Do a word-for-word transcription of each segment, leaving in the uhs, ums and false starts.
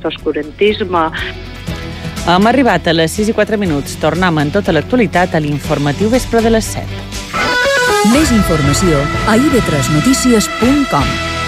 aquest oscurantisme. Hem arribat a les sis i quatre minuts. Tornem en tota l'actualitat a l'informatiu vespre de les set. Més informació a i ve tres notícies punt com.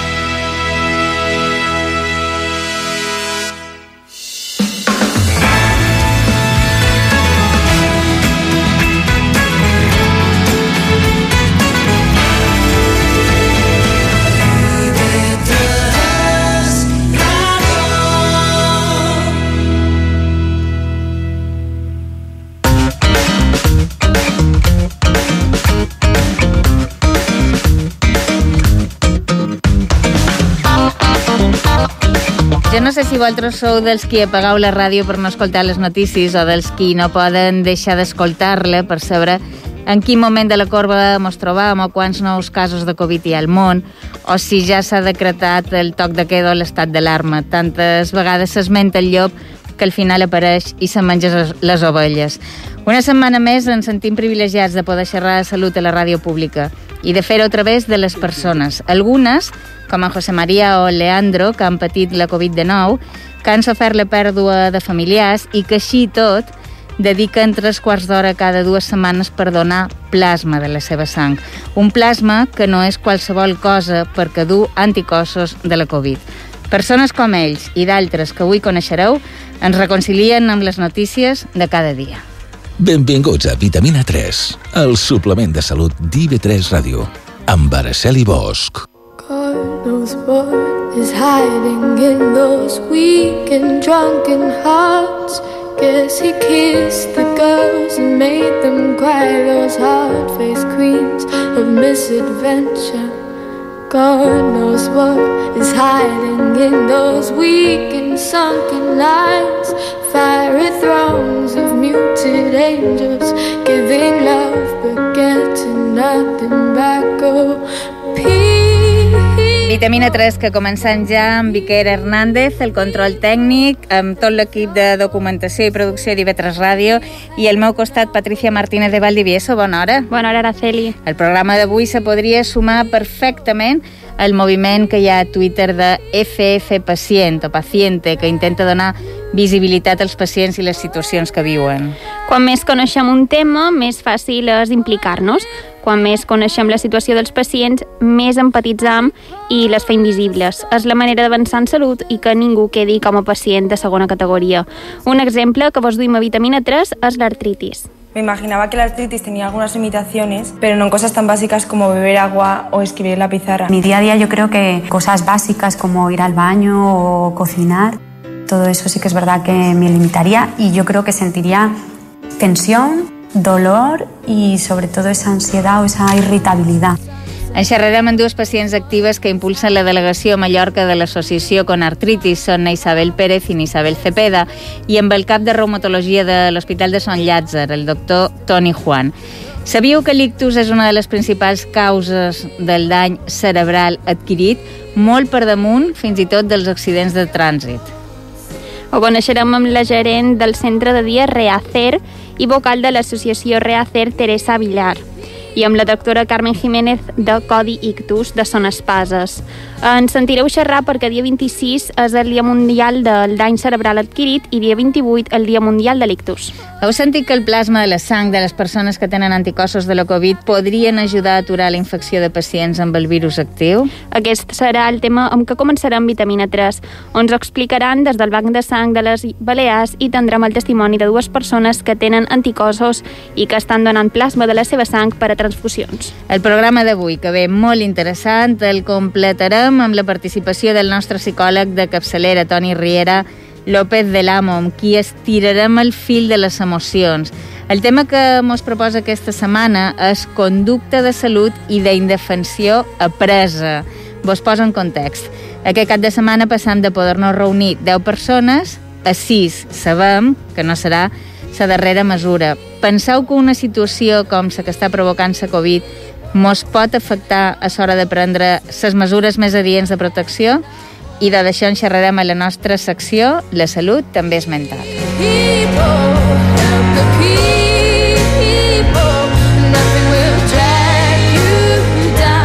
Jo no sé si vosaltres sou dels qui apagueu la ràdio per no escoltar les notícies o dels qui no poden deixar d'escoltar-la per saber en quin moment de la corba ens trobam o quants nous casos de Covid hi ha al món o si ja s'ha decretat el toc de queda o l'estat d'alarma. Tantes vegades s'esmenta el llop que al final apareix i se'n menja les ovelles. Una setmana més ens sentim privilegiats de poder xerrar de salut a la ràdio pública i de fer-ho a través de les persones. Algunes, com en José María o Leandro, que han patit la Covid dinou, que han sofert la pèrdua de familiars i que així i tot dediquen tres quarts d'hora cada dues setmanes per donar plasma de la seva sang. Un plasma que no és qualsevol cosa perquè du anticossos de la Covid. Persones com ells i d'altres que avui coneixereu ens reconcilien amb les notícies de cada dia. Benvinguts a Vitamina tres, el suplement de salut d'I ve tres Ràdio, amb Araceli Bosch. God knows what is hiding in those weak and drunken hearts. Guess he kissed the girls and made them cry, those hard-faced queens of misadventure. God knows what is hiding in those weak and sunken lines, fiery thrones of muted angels, giving love but getting nothing back. Oh, peace. Vitamina tres, que comencem ja amb Iker Hernández, el control tècnic, amb tot l'equip de documentació i producció d'I ve tres Ràdio, i al meu costat Patricia Martínez de Valdivieso. Bona hora. Bona hora, Araceli. El programa d'avui se podria sumar perfectament al moviment que hi ha a Twitter de F F Pacient o Paciente, que intenta donar visibilitat als pacients i les situacions que viuen. Quan més coneixem un tema, més fàcil és implicar-nos. Quan més coneixem la situació dels pacients, més empatitzam i les fem visibles. És la manera d'avançar en salut i que ningú quedi com a pacient de segona categoria. Un exemple que vos duim a Vitamina tres és l'artritis. Me imaginaba que la artritis tenía algunas limitaciones, pero no en cosas tan básicas como beber agua o escribir en la pizarra. Mi día a día yo creo que cosas básicas como ir al baño o cocinar, todo eso sí que es verdad que me limitaría y yo creo que sentiría tensión, dolor y sobre todo esa ansiedad o esa irritabilidad. En xerrarem amb dues pacients actives que impulsen la delegació a Mallorca de l'associació Conartritis. Són Isabel Pérez i Isabel Cepeda, i amb el cap de reumatologia de l'Hospital de Sant Llàtzer, el doctor Toni Juan. Sabíeu que l'ictus és una de les principals causes del dany cerebral adquirit, molt per damunt fins i tot dels accidents de trànsit? Ho coneixerem amb la gerent del centre de dia Reacer i vocal de l'associació Reacer, Teresa Villar, i amb la doctora Carmen Jiménez de Codi Ictus de Son Espases. Ens sentireu xerrar perquè dia vint-i-sis és el Dia Mundial del Dany Cerebral Adquirit i dia vint-i-vuit el Dia Mundial de l'Ictus. Heu sentit que el plasma de la sang de les persones que tenen anticossos de la Covid podrien ajudar a aturar la infecció de pacients amb el virus actiu? Aquest serà el tema amb què començarà amb Vitamina tres. Ens ho explicaran des del Banc de Sang de les Balears i tindrem el testimoni de dues persones que tenen anticossos i que estan donant plasma de la seva sang per a transfusions. El programa d'avui, que ve molt interessant, el completarem amb la participació del nostre psicòleg de capçalera, Toni Riera López de l'Amo, amb qui estirarem el fil de les emocions. El tema que mos proposa aquesta setmana és conducta de salut i d'indefensió apresa. Vos poso en context. Aquest cap de setmana passam de poder-nos reunir deu persones a sis. Sabem que no serà la darrera mesura. Penseu que una situació com la que està provocant la Covid mos pot afectar a l'hora de prendre les mesures més adients de protecció? I d'això en xerrarem a la nostra secció La salut també és mental.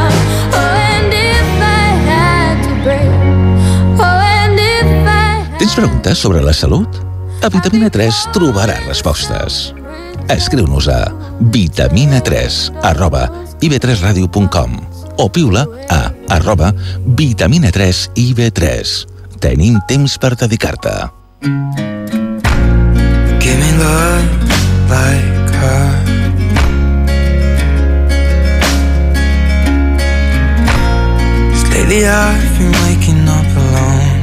Tens Tens preguntes sobre la salut? A Vitamina tres trobaràs respostes. Escriu-nos a vitamina tres arroba i ve tres ràdio punt com o piula a arroba vitamina tres i ve tres. Tenim temps per dedicar-te. Give me love like her. Lately I've been waking up alone.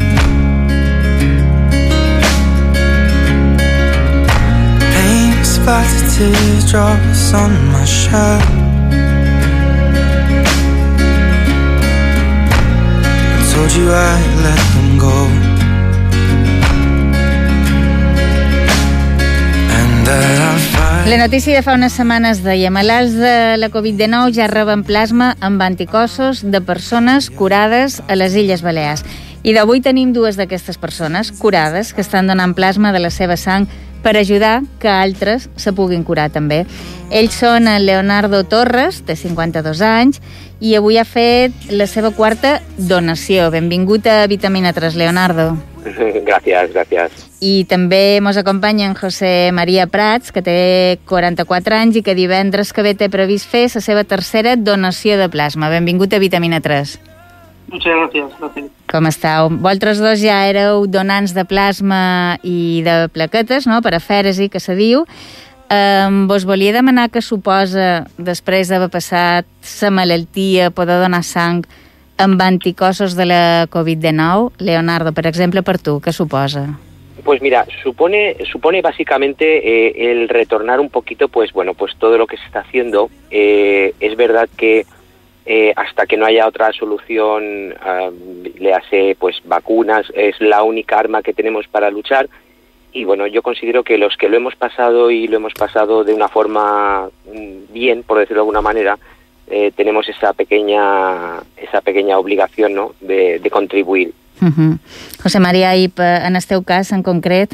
Paint splattered teardrops on my shirt. I told you I'd let them go, and that I'll find. La notícia de fa unes setmanes deia: malalts de la covid dinou ja reben plasma amb anticossos de persones curades a les Illes Balears. I d'avui tenim dues d'aquestes persones curades que estan donant plasma de la seva sang per ajudar que altres se puguin curar també. Ells són en Leonardo Torres, de cinquanta-dos anys, i avui ha fet la seva quarta donació. Benvingut a Vitamina tres, Leonardo. Gràcies, gràcies. I també mos acompanya en José María Prats, que té quaranta-quatre anys i que divendres que ve té previst fer la seva tercera donació de plasma. Benvingut a Vitamina tres. Muchas gracias, gracias. Com estàu? Vosaltres dos ja éreu donants de plasma i de plaquetes, no?, per afèresi, que se diu. Um, vos volia demanar què suposa, després d'haver passat la malaltia, poder donar sang amb anticossos de la covid dinou. Leonardo, per exemple, per tu, què suposa? Pues mira, supone, supone básicamente eh, el retornar un poquito, pues bueno, pues todo lo que se está haciendo. Eh, es verdad que eh, hasta que no haya otra solución, uh, le hace pues vacunas, es la única arma que tenemos para luchar. Y bueno, yo considero que los que lo hemos pasado y lo hemos pasado de una forma bien, por decirlo de alguna manera, eh, tenemos esa pequeña, esa pequeña obligación, ¿no?, de, de contribuir. Uh-huh. José María, y en este caso en concreto.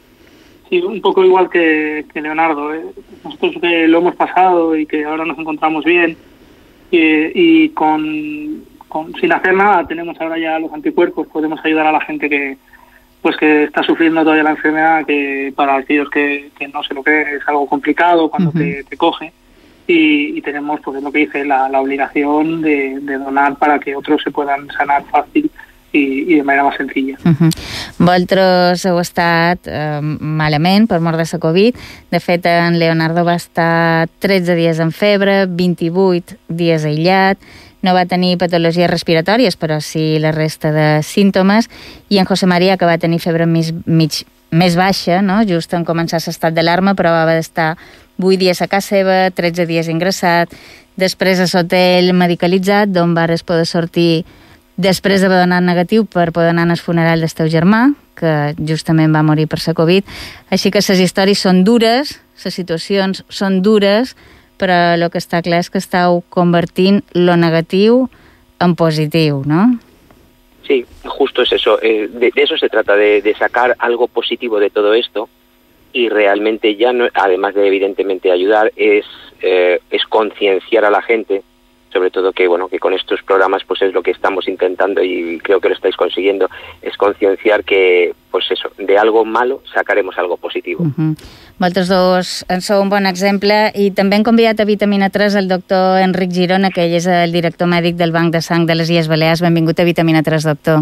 Sí, un poco igual que, que Leonardo, ¿eh? Nosotros que lo hemos pasado y que ahora nos encontramos bien y, y con, con sin hacer nada tenemos ahora ya los anticuerpos, podemos ayudar a la gente que pues que está sufriendo todavía la enfermedad, que para aquellos que, que no se lo creen es algo complicado cuando uh-huh. te, te coge. Y, y tenemos, pues es lo que dice, la, la obligación de, de donar para que otros se puedan sanar fácil i, i de manera més senzilla. Uh-huh. Vosaltres heu estat eh, malament per mort de la Covid. De fet, en Leonardo va estar tretze dies en febre, vint-i-vuit dies aïllat, no va tenir patologies respiratòries, però sí la resta de símptomes, i en José María, que va tenir febre mig, mig, més baixa, no?, just en començar l'estat d'alarma, però va haver d'estar vuit dies a casa seva, tretze dies ingressat, després a l'hotel medicalitzat, d'on vares poder sortir després d'haver donat negatiu per poder anar al funeral del teu germà, que justament va morir per la Covid. Així que les històries són dures, les situacions són dures, però el que està clar és que estàu convertint lo negatiu en positiu, ¿no? Sí, justo es eso. Eh, de, de eso se trata, de, de sacar algo positivo de todo esto, y realmente ya, no, además de evidentemente ayudar, es, eh, es concienciar a la gente, sobre todo que bueno que con estos programas pues es lo que estamos intentando y creo que lo estáis consiguiendo, es concienciar que pues eso, de algo malo sacaremos algo positivo. Uh-huh. Vosaltres dos en sou un bon exemple, i també hem convidat a Vitamina tres el doctor Enric Girona, que ell és el director mèdic del Banc de Sang de les Illes Balears. Benvingut a Vitamina tres, doctor.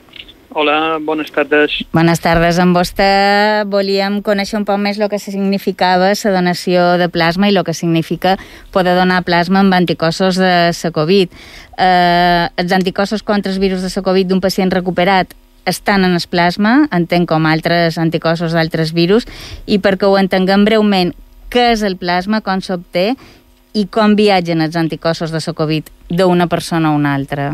Hola, bones tardes. Bones tardes. Amb vostè volíem conèixer un poc més el que significava la donació de plasma i el que significa poder donar plasma amb anticossos de la Covid. Eh, els anticossos contra els virus de la Covid d'un pacient recuperat estan en el plasma, entenc com altres anticossos d'altres virus, i perquè ho entenguem breument, què és el plasma, com s'obté i com viatgen els anticossos de la Covid d'una persona a una altra?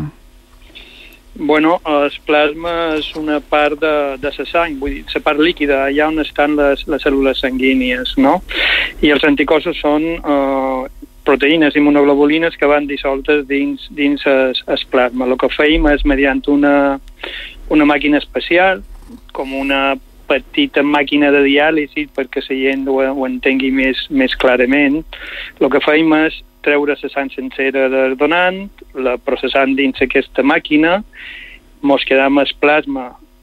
Bueno, el plasma és una part de, de la sang, vull dir, la part líquida, allà on estan les, les cèl·lules sanguínies, no? I els anticossos són eh, proteïnes immunoglobulines que van dissoltes dins, dins el, el plasma. El que feim és, mediant una, una màquina especial, com una petita màquina de diàlisi, perquè la gent ho, ho entengui més, més clarament, el que feim és treure la sang sencera del donant, la processant dins aquesta màquina, mos quedam el plasma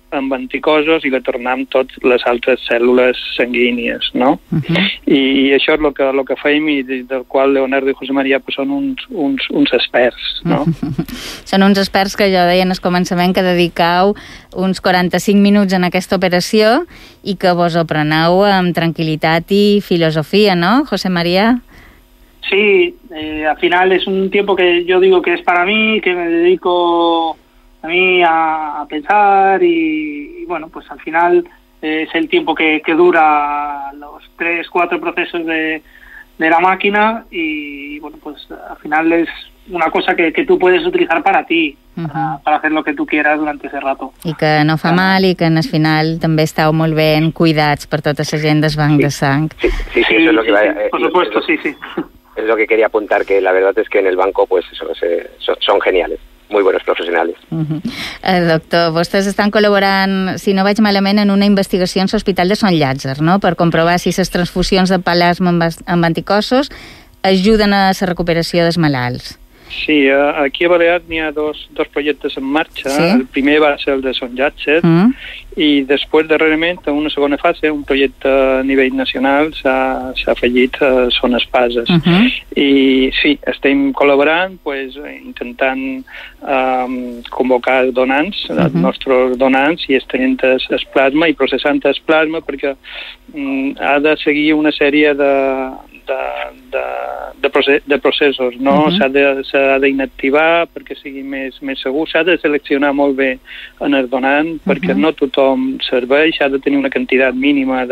amb anticossos i la tornem totes les altres cèl·lules sanguínies, no? Uh-huh. I, I això és el que, lo que fem i del qual Leonardo i José María pues, són uns, uns, uns experts, no? Uh-huh. Són uns experts que jo deia en el començament que dedicau uns quaranta-cinc minuts en aquesta operació i que vos ho preneu amb tranquil·litat i filosofia, ¿no, José María? Sí, eh, al final es un tiempo que yo digo que es para mí, que me dedico a mí a, a pensar y, y bueno, pues al final eh, es el tiempo que, que dura los tres, cuatro procesos de, de la máquina y bueno, pues al final es una cosa que, que tú puedes utilizar para ti, uh-huh. para, para hacer lo que tú quieras durante ese rato. I que no fa mal i que en el final també estàu molt ben cuidats per tota la gent del banc sí. de sang. Sí, sí, sí, eso es lo que va, eh, por supuesto, sí, sí. Es lo que quería apuntar, que la verdad es que en el banco pues eso, se, son, son geniales, muy buenos profesionales. Uh-huh. eh, doctor, vostès estan col·laborant, si no vaig malament, en una investigació en l'Hospital de Sant Llàtzer, no?, per comprovar si les transfusions de plasma amb, amb anticossos ajuden a la recuperació dels malalts. Sí, aquí a Balears n'hi ha dos, dos projectes en marxa. Sí? El primer va ser el de Sant Llàtzer mm. i després, darrerament, en una segona fase, un projecte a nivell nacional s'ha afegit a Son Espases. Uh -huh. I sí, estem col·laborant, pues, intentant um, convocar donants, uh -huh. els nostres donants, i estenent el plasma i processant el plasma perquè um, ha de seguir una sèrie de De, de, de, process, de processos, no? Uh-huh. S'ha d'inactivar perquè sigui més, més segur, s'ha de seleccionar molt bé en el donant uh-huh. perquè no tothom serveix, s'ha de tenir una quantitat mínima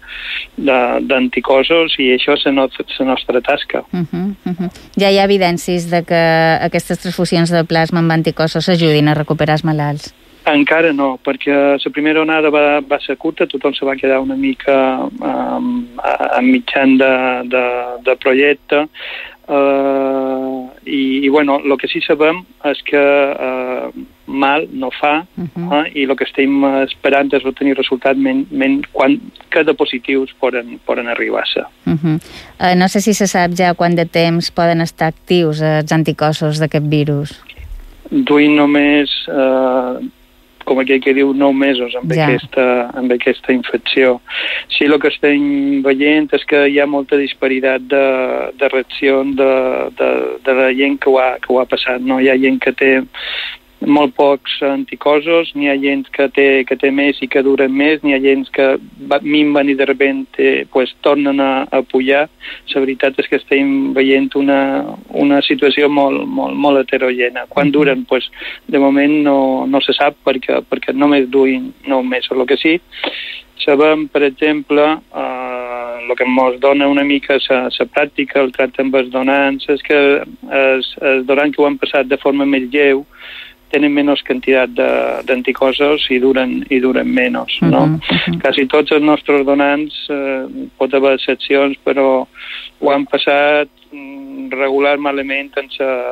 d'anticossos i això és la nostra, nostra tasca. Uh-huh. Uh-huh. Ja hi ha evidències de que aquestes transfusions de plasma amb anticossos ajudin a recuperar els malalts? Encara no, perquè la primera onada va, va ser curta, tothom se va quedar una mica um, a, a mitjan de, de, de projecte uh, i, i bueno, el que sí sabem és que uh, mal no fa uh-huh. uh, i el que estem esperant és obtenir resultats men, men, quan cada positius poden, poden arribar a ser. Uh-huh. uh, no sé si se sap ja quant de temps poden estar actius els anticossos d'aquest virus. Duim només... Uh, com aquell que diu, nou mesos amb, ja. aquesta, amb aquesta infecció. Sí, el que estem veient és que hi ha molta disparitat de, de reacció de, de, de la gent que ho, ha, que ho ha passat. No? Hi ha gent que té molt pocs anticossos, n'hi ha gent que té, que té més i que duren més, n'hi ha gent que minven i de repente pues, tornen a, a pujar. La veritat és que estem veient una, una situació molt, molt, molt heterogèna. Quan duren, pues, de moment no, no se sap perquè, perquè només duin nou mesos. El que sí, sabem, per exemple, eh, el que ens dona una mica la pràctica, el tracte amb els donants, és que els, els donants que ho han passat de forma més lleu tenen menys quantitat d'anticossos i duren, i duren menys, no? Uh-huh, uh-huh. Quasi tots els nostres donants, eh, pot haver excepcions, però ho han passat regular malament en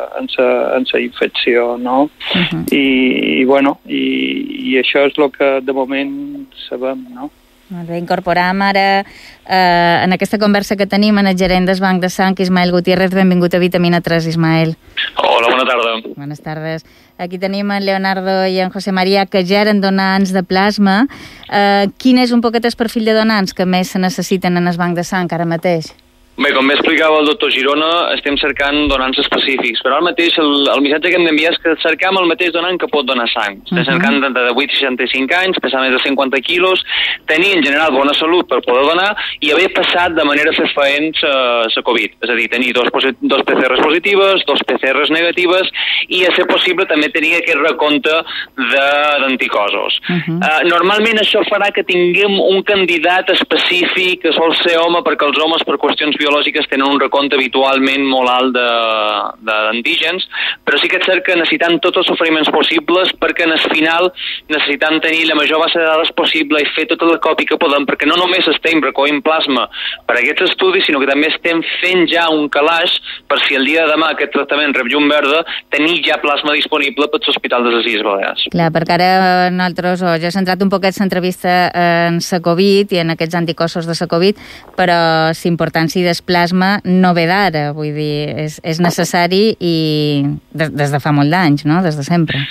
la infecció, no? Uh-huh. I, i, bueno, i, i això és el que de moment sabem, no? Incorporem ara eh, en aquesta conversa que tenim en el gerent del Banc de Sang, Ismael Gutiérrez. Benvingut a Vitamina tres, Ismael. Hola, bona tarda. Bones tardes. Aquí tenim en Leonardo i en José María, que ja eren donants de plasma. Eh, quin és un poquet el perfil de donants que més se necessiten en el Banc de Sang ara mateix? Bé, com bé explicava el doctor Girona, estem cercant donants específics, però ara mateix el, el missatge que hem d'enviar és que cercam el mateix donant que pot donar sang. Estem uh-huh. cercant de divuit a seixanta-cinc anys, pesar més de cinquanta quilos, tenir en general bona salut per poder donar i haver passat de manera fefaent la Covid. És a dir, tenir dos, dos P C Rs positives, dos P C Rs negatives i, a ser possible, també tenir aquest recompte d'anticossos. Uh-huh. uh, normalment això farà que tinguem un candidat específic que sol ser home, perquè els homes, per qüestions biològiques, tenen un recompte habitualment molt alt d'antígens, però sí que és cert que necessitem tots els oferiments possibles perquè en el final necessitem tenir la major base de dades possible i fer tota la còpia que podem, perquè no només estem recollint plasma per a aquests estudis, sinó que també estem fent ja un calaix per si el dia de demà aquest tractament rep llum verda, tenir ja plasma disponible per l'Hospital de les Illes Balears. Clar, perquè ara nosaltres, oh, ja he centrat un poquet l'entrevista en la Covid i en aquests anticossos de la Covid, però l'importància de plasma no ve d'ara, vull dir, és, és necessari i des, des de fa molt d'anys, no?, des de sempre.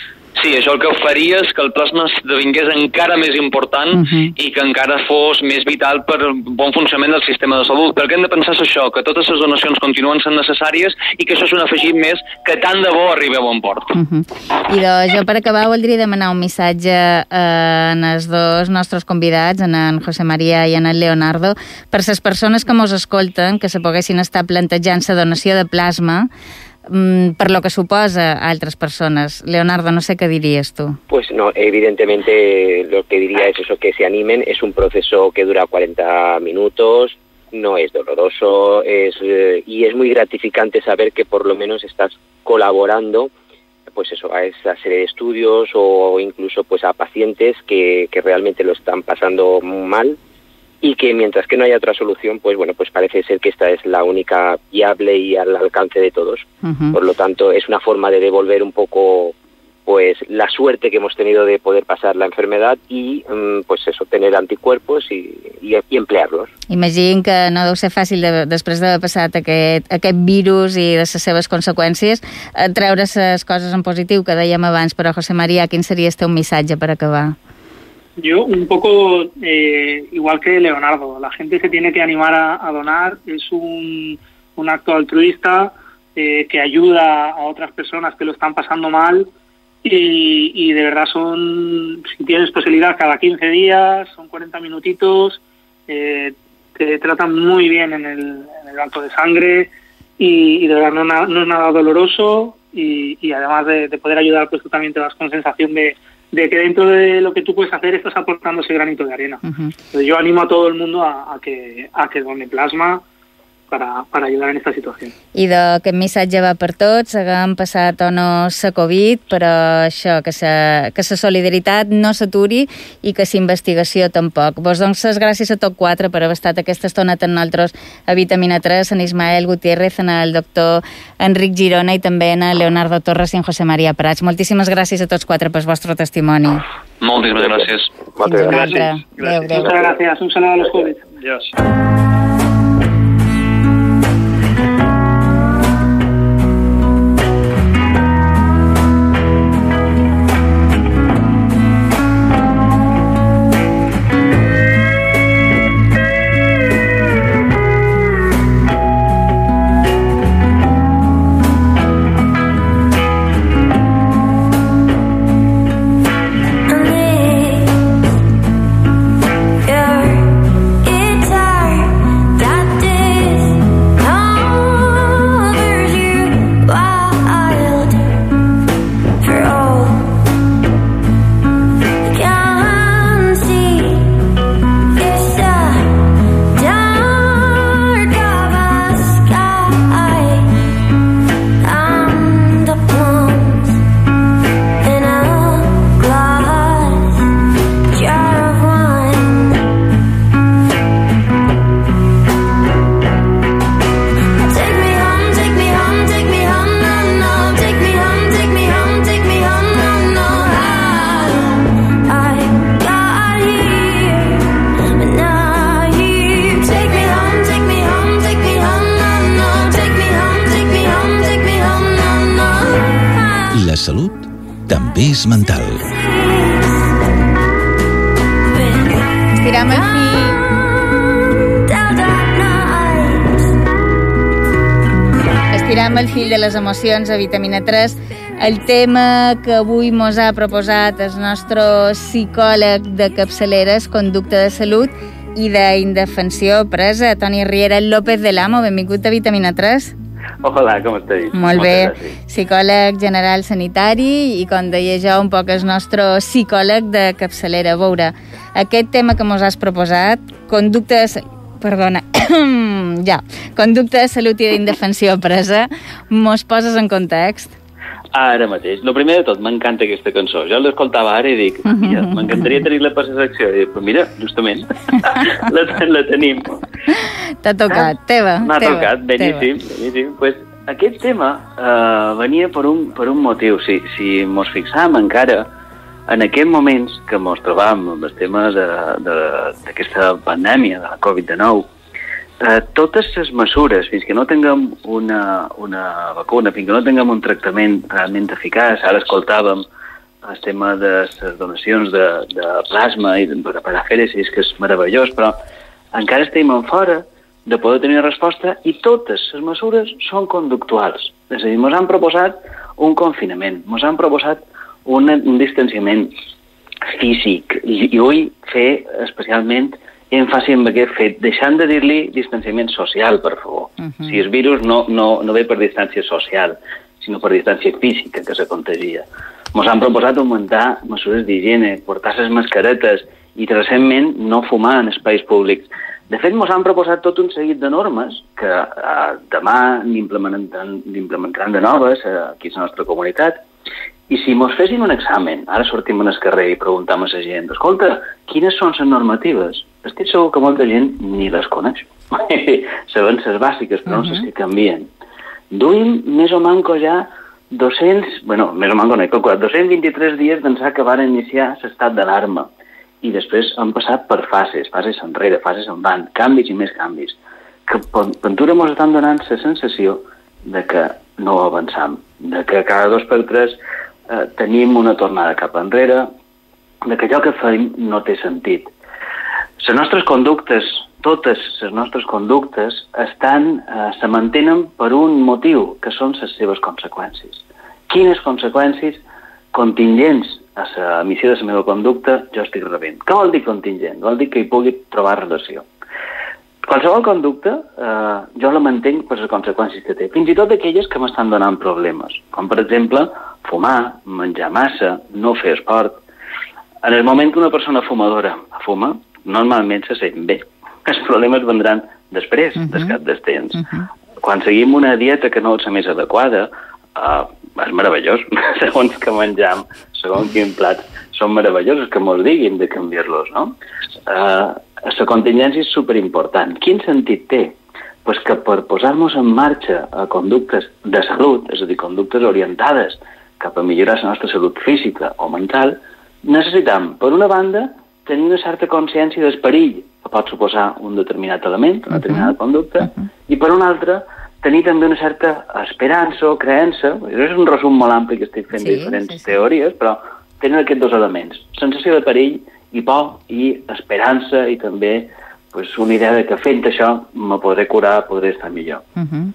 Sí, això el que faria és que el plasma esdevingués encara més important uh-huh. i que encara fos més vital per al bon funcionament del sistema de salut. Però el que hem de pensar és això, que totes les donacions continuen sent necessàries i que això és un afegit més que tant de bo arribi a bon port. Uh-huh. I doncs, jo per acabar voldria demanar un missatge eh, en els dos nostres convidats, en en José María i en el Leonardo, per les persones que mos escolten, que se poguessin estar plantejant la donació de plasma, per lo que suposa a altres persones. Leonardo, no sé qué dirías tú. Pues no, evidentemente lo que diría es eso, que se animen. Es un proceso que dura cuarenta minutos, no es doloroso, es eh, y es muy gratificante saber que por lo menos estás colaborando pues eso, a esa serie de estudios o incluso pues a pacientes que, que realmente lo están pasando mal y que mientras que no haya otra solución, pues bueno, pues parece ser que esta es la única viable y al alcance de todos. Uh-huh. Por lo tanto, es una forma de devolver un poco pues la suerte que hemos tenido de poder pasar la enfermedad y pues eso, tener anticuerpos y, y, y emplearlos. Imagino que no deu ser fàcil de, després d'haver passat aquest, aquest virus i de les seves conseqüències treure les coses en positiu que dèiem abans, però José María, quin seria el teu missatge per acabar? Yo un poco eh, igual que Leonardo, la gente se tiene que animar a, a donar, es un, un acto altruista eh, que ayuda a otras personas que lo están pasando mal y, y de verdad son, si tienes posibilidad, cada quince días, son cuarenta minutitos, eh, te tratan muy bien en el, en el banco de sangre y, y de verdad no, no es nada doloroso y, y además de, de poder ayudar, pues tú también te das con sensación de de que dentro de lo que tú puedes hacer estás aportando ese granito de arena. Uh-huh. Entonces yo animo a todo el mundo a, a que a que done plasma para, para ayudar en esta situació. I d'aquest missatge va per tots, haguem passat o no la Covid, però això, que la que solidaritat no s'aturi i que la investigació tampoc. Vos dono les gràcies a tots quatre per haver estat aquesta estona amb nosaltres a Vitamina tres, en Ismael Gutiérrez, en el doctor Enric Girona i també en Leonardo Torres i en José María Prats. Moltíssimes gràcies a tots quatre pel vostre testimoni. Moltíssimes gràcies. Moltes gràcies. Adéu, adéu. Muchas gracias. Un saludo a los jóvenes. Adiós. La salut també és mental. Estiram el fil. Estiram el fil de les emocions a Vitamina tres. El tema que avui mos ha proposat el nostre psicòleg de capçalera és conducta de salut i d'indefensió presa. Toni Riera López de l'Amo, benvingut a Vitamina tres. Hola, com estàs? Molt bé, psicòleg general sanitari i, com deia jo, un poc el nostre psicòleg de capçalera. A veure, aquest tema que mos has proposat, conducta de... Perdona, ja, conducta de salut i d'indefensió presa, mos poses en context? Ara mateix. El primer de tot, m'encanta aquesta cançó. Jo l'escoltava ara i dic, ja, m'encantaria tenir-la per la secció. I dic, però mira, justament, la, la tenim. T'ha tocat, teva. M'ha teva, tocat, beníssim. beníssim. Pues, aquest tema eh, venia per un, per un motiu. Si, si mos fixam encara en aquests moments que mos trobam amb el tema d'aquesta pandèmia, de la covid dinou, eh, totes les mesures, fins que no tinguem una, una vacuna, fins que no tinguem un tractament realment eficaç, ara escoltàvem el tema de les donacions de, de plasma i de parafèresi, que és meravellós, però encara estem en fora de poder tenir una resposta i totes les mesures són conductuals. És a dir, ens han proposat un confinament, ens han proposat un, un distanciament físic i, i vull fer especialment èmfasi en aquest fet, deixant de dir-li distanciament social, per favor. Uh-huh. Si el virus no, no, no ve per distància social, sinó per distància física que se contagia. Ens han proposat augmentar mesures d'higiene, portar les mascaretes i, recentment, no fumar en espais públics. De fet, ens han proposat tot un seguit de normes que eh, demà n'implementaran de noves eh, aquí a la nostra comunitat. I si ens fessin un examen, ara sortim al carrer i preguntam a la gent, escolta, quines són les normatives? Estic segur que molta gent ni les coneix. Saben les bàsiques, però no les que canvien. Duim més o manco ja dos-cents, bueno, més o manco no he calculat, dos-cents vint-i-tres dies d'ençà que van iniciar l'estat d'alarma. I després han passat per fases, fases enrere, fases endavant, canvis i més canvis, que per ventura ens estan donant la sensació de que no avançam, de que cada dos per tres eh, tenim una tornada cap enrere, de que allò que fem no té sentit. Les nostres conductes, totes les nostres conductes, estan, eh, se mantenen per un motiu, que són les seves conseqüències. Quines conseqüències contingents a l'emissió de la meva conducta jo estic rebent. Què vol dir contingent? Vol dir que hi pugui trobar relació. Qualsevol conducta eh, jo la mantenc per les conseqüències que té, fins i tot aquelles que m'estan donant problemes, com per exemple fumar, menjar massa, no fer esport. En el moment que una persona fumadora fuma, normalment se sent bé. Els problemes vendran després, uh-huh. des cap del temps. Uh-huh. Quan seguim una dieta que no és la més adequada, eh, és meravellós, segons que menjam, segons quin plat, són meravellosos que mos diguin de canviar-los, no? Uh, la contingència és superimportant. Quin sentit té? Pues que per posar-nos en marxa a conductes de salut, és a dir, conductes orientades cap a millorar la nostra salut física o mental, necessitam, per una banda, tenir una certa consciència del perill que pot suposar un determinat element, una determinada conducta, uh-huh. i per una altra, tenir també una certa esperança o creença, és un resum molt ampli que estic fent sí, de diferents sí, sí. teories, però tenen aquests dos elements, sensació de perill i por i esperança i també pues, una idea de que fent això me podré curar, podré estar millor. Uh-huh.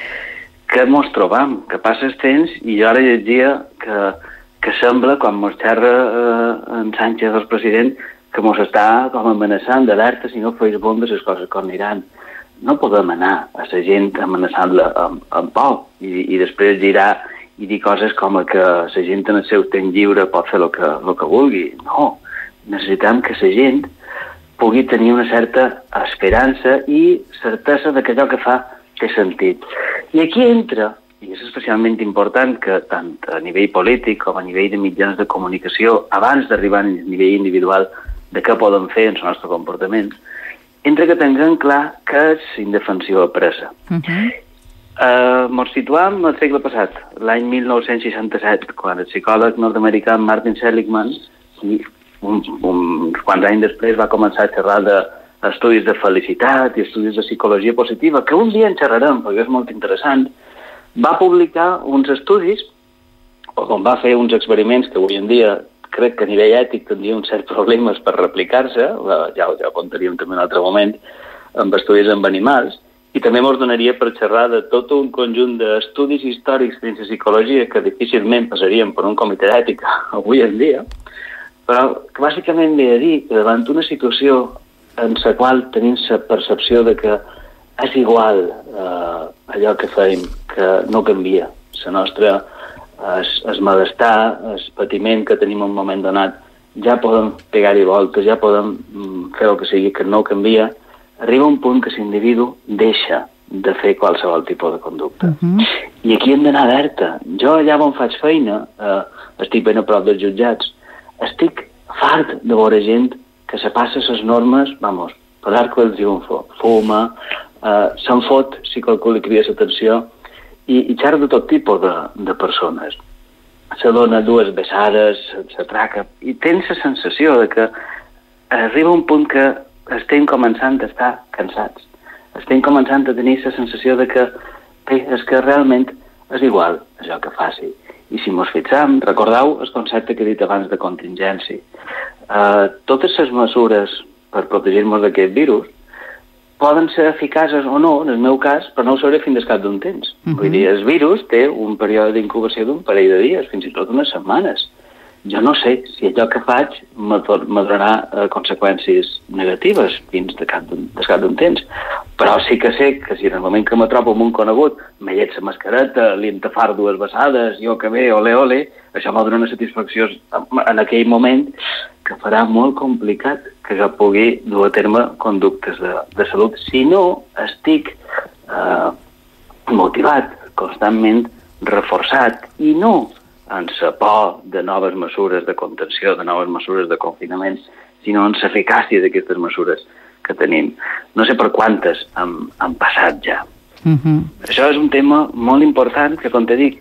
Que mos trobam, que passa el temps i jo ara llegia que, que sembla, quan mos xerra eh, en Sánchez, el president, que mos està com amenaçant d'alerta si no feis bombes les coses com aniran. No podem anar a la gent amenaçant-la amb, amb por i, i després girar i dir coses com que la gent en el seu temps lliure pot fer el que, el que vulgui. No, necessitem que la gent pugui tenir una certa esperança i certesa de que allò que fa té sentit. I aquí entra, i és especialment important que tant a nivell polític com a nivell de mitjans de comunicació, abans d'arribar a nivell individual de què podem fer en el nostre comportament, entre que tinguem clar que és indefensió apresa. Uh-huh. Uh, Ens situam al segle passat, l'any mil nou-cents seixanta-set, quan el psicòleg nord-americà Martin Seligman, i un, uns quants anys després va començar a xerrar d'estudis de felicitat i estudis de psicologia positiva, que un dia en xerrarem, perquè és molt interessant, va publicar uns estudis, o com va fer uns experiments que avui en dia crec que a nivell ètic tindria uns certs problemes per replicar-se, ja, ja ho contaríem també en un altre moment, amb estudis amb animals, i també ens donaria per xerrar de tot un conjunt d'estudis històrics dins la psicologia que difícilment passarien per un comitè d'ètica avui en dia, però que bàsicament ve a dir que davant una situació en la qual tenim la percepció de que és igual eh, allò que fem, que no canvia, la nostra el, el malestar, el patiment que tenim en un moment donat, ja podem pegar-hi voltes, ja podem fer el que sigui, que no canvia, arriba un punt que l'individu deixa de fer qualsevol tipus de conducta. Uh-huh. I aquí hem d'anar alerta. Jo allà on faig feina, eh, estic ben a prop dels jutjats, estic fart de veure gent que se passa les normes, vamos, per l'arc del triomfo, fuma, eh, se'n fot si qualcú li crida l'atenció, i, i xerra de tot tipus de, de persones. Se dona dues besades, s'atraca, i tens la sensació de que arriba un punt que estem començant a estar cansats. Estem començant a tenir la sensació de que bé, és que realment és igual allò que faci. I si mos fixam, recordeu el concepte que he dit abans de contingència. Uh, totes les mesures per protegir-nos d'aquest virus poden ser eficaces o no, en el meu cas, però no ho sabré fins al cap d'un temps. Uh-huh. Vull dir, el virus té un període d'incubació d'un parell de dies, fins i tot unes setmanes. Jo no sé si allò que faig me donarà eh, conseqüències negatives fins de cap d'un temps. Però sí que sé que si en el moment que me trobo amb un conegut me llet la mascareta, li entafar dues vessades, jo que bé, ole, ole, això m'ha donat una satisfacció en aquell moment que farà molt complicat que jo pugui dur a terme conductes de, de salut. Si no, estic eh, motivat, constantment reforçat, i no en la por de noves mesures de contenció, de noves mesures de confinament, sinó en l'eficàcia d'aquestes mesures que tenim. No sé per quantes han, han passat ja. Uh-huh. Això és un tema molt important que, com te dic,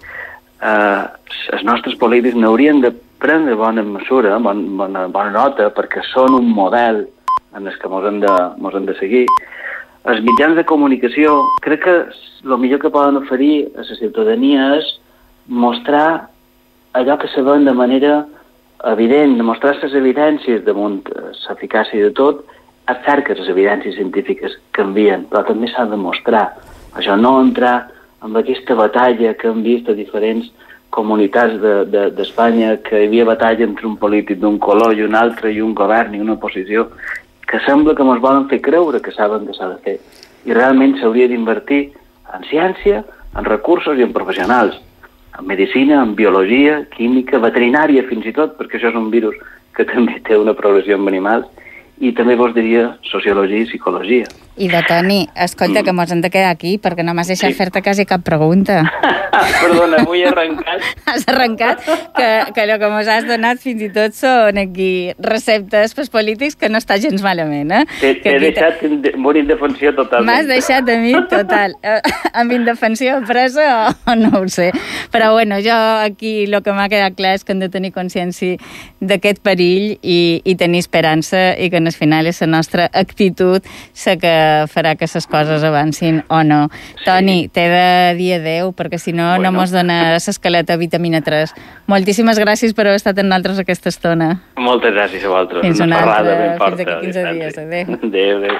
eh, els nostres polítics n'haurien de prendre bona mesura, bon, bona, bona nota, perquè són un model en el que mos hem de, mos hem de seguir. Els mitjans de comunicació, crec que el millor que poden oferir a la ciutadania és mostrar allò que sabem de manera evident, demostrar les evidències damunt l'eficàcia de tot. És cert que les evidències científiques canvien, però també s'ha de mostrar. Això no entrar en aquesta batalla que hem vist a diferents comunitats d'Espanya, de, de, que hi havia batalla entre un polític d'un color i un altre, i un govern i una oposició, que sembla que ens volen fer creure que saben que s'ha de fer. I realment s'hauria d'invertir en ciència, en recursos i en professionals, en medicina, en biologia, química, veterinària fins i tot, perquè això és un virus que també té una progressió en animals, i també vos diria sociologia i psicologia. I de Toni, escolta, mm. que mos hem de quedar aquí, perquè no m'has deixat sí. fer-te quasi cap pregunta. Perdona, avui he arrencat. Has arrencat, que, que el que mos has donat fins i tot són aquí receptes pels polítics que no està gens malament, eh? T'he deixat te... molt indefensió totalment. M'has deixat a mi total. Amb indefensió presa o, o no ho sé. Però bueno, jo aquí el que m'ha quedat clar és que hem de tenir consciència d'aquest perill i, i tenir esperança, i que al final és la nostra actitud la que farà que les coses avancin o no. Sí. Toni, t'he de dir adeu, perquè si no, bueno. no mos dona l'escaleta vitamina tres. Moltíssimes gràcies per haver estat amb nosaltres aquesta estona. Moltes gràcies a vosaltres. Fins una, una altra, ben fins aquí quinze dies. Adéu. Adéu, adéu.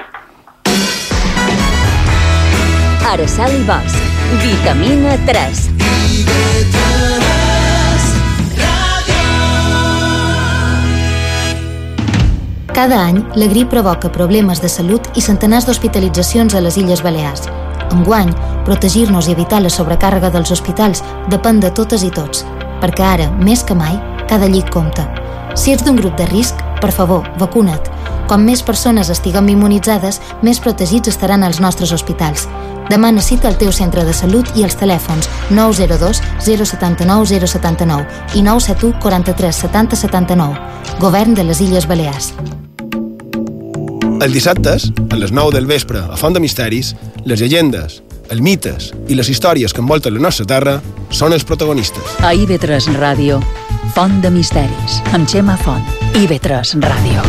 Araceli Bosch, vitamina tres. Cada any, la grip provoca problemes de salut i centenars d'hospitalitzacions a les Illes Balears. Enguany, protegir-nos i evitar la sobrecàrrega dels hospitals depèn de totes i tots, perquè ara, més que mai, cada llit compta. Si ets d'un grup de risc, per favor, vacuna't. Com més persones estiguem immunitzades, més protegits estaran als nostres hospitals. Demana cita al teu centre de salut i els telèfons nou zero dos zero set nou zero set nou i nou set u quaranta-tres setanta setanta-nou. Govern de les Illes Balears. Els dissabtes, a les nou del vespre, a Font de Misteris, les llegendes, els mites i les històries que envolten la nostra terra són els protagonistes. A I V tres Ràdio, Font de Misteris, amb Xema Font. I V tres Ràdio.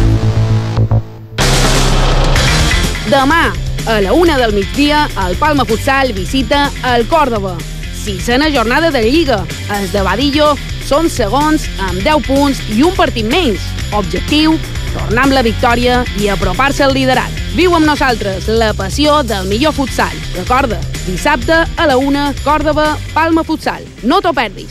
Demà, a la una del migdia, el Palma Futsal visita el Còrdova. Sisena jornada de Lliga. Els de Badillo són segons amb deu punts i un partit menys. Objectiu, tornar amb la victòria i apropar-se al liderat. Viu amb nosaltres la passió del millor futsal. Recorda, dissabte a la una, Còrdova, Palma Futsal. No t'ho perdis.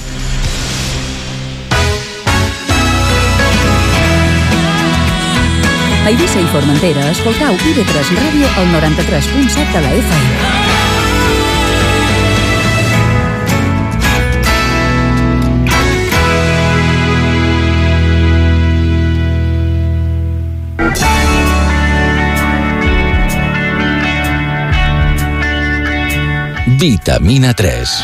A Eivissa i Formentera escoltau I V tres Ràdio al noranta-tres punt set de la F M. Vitamina tres.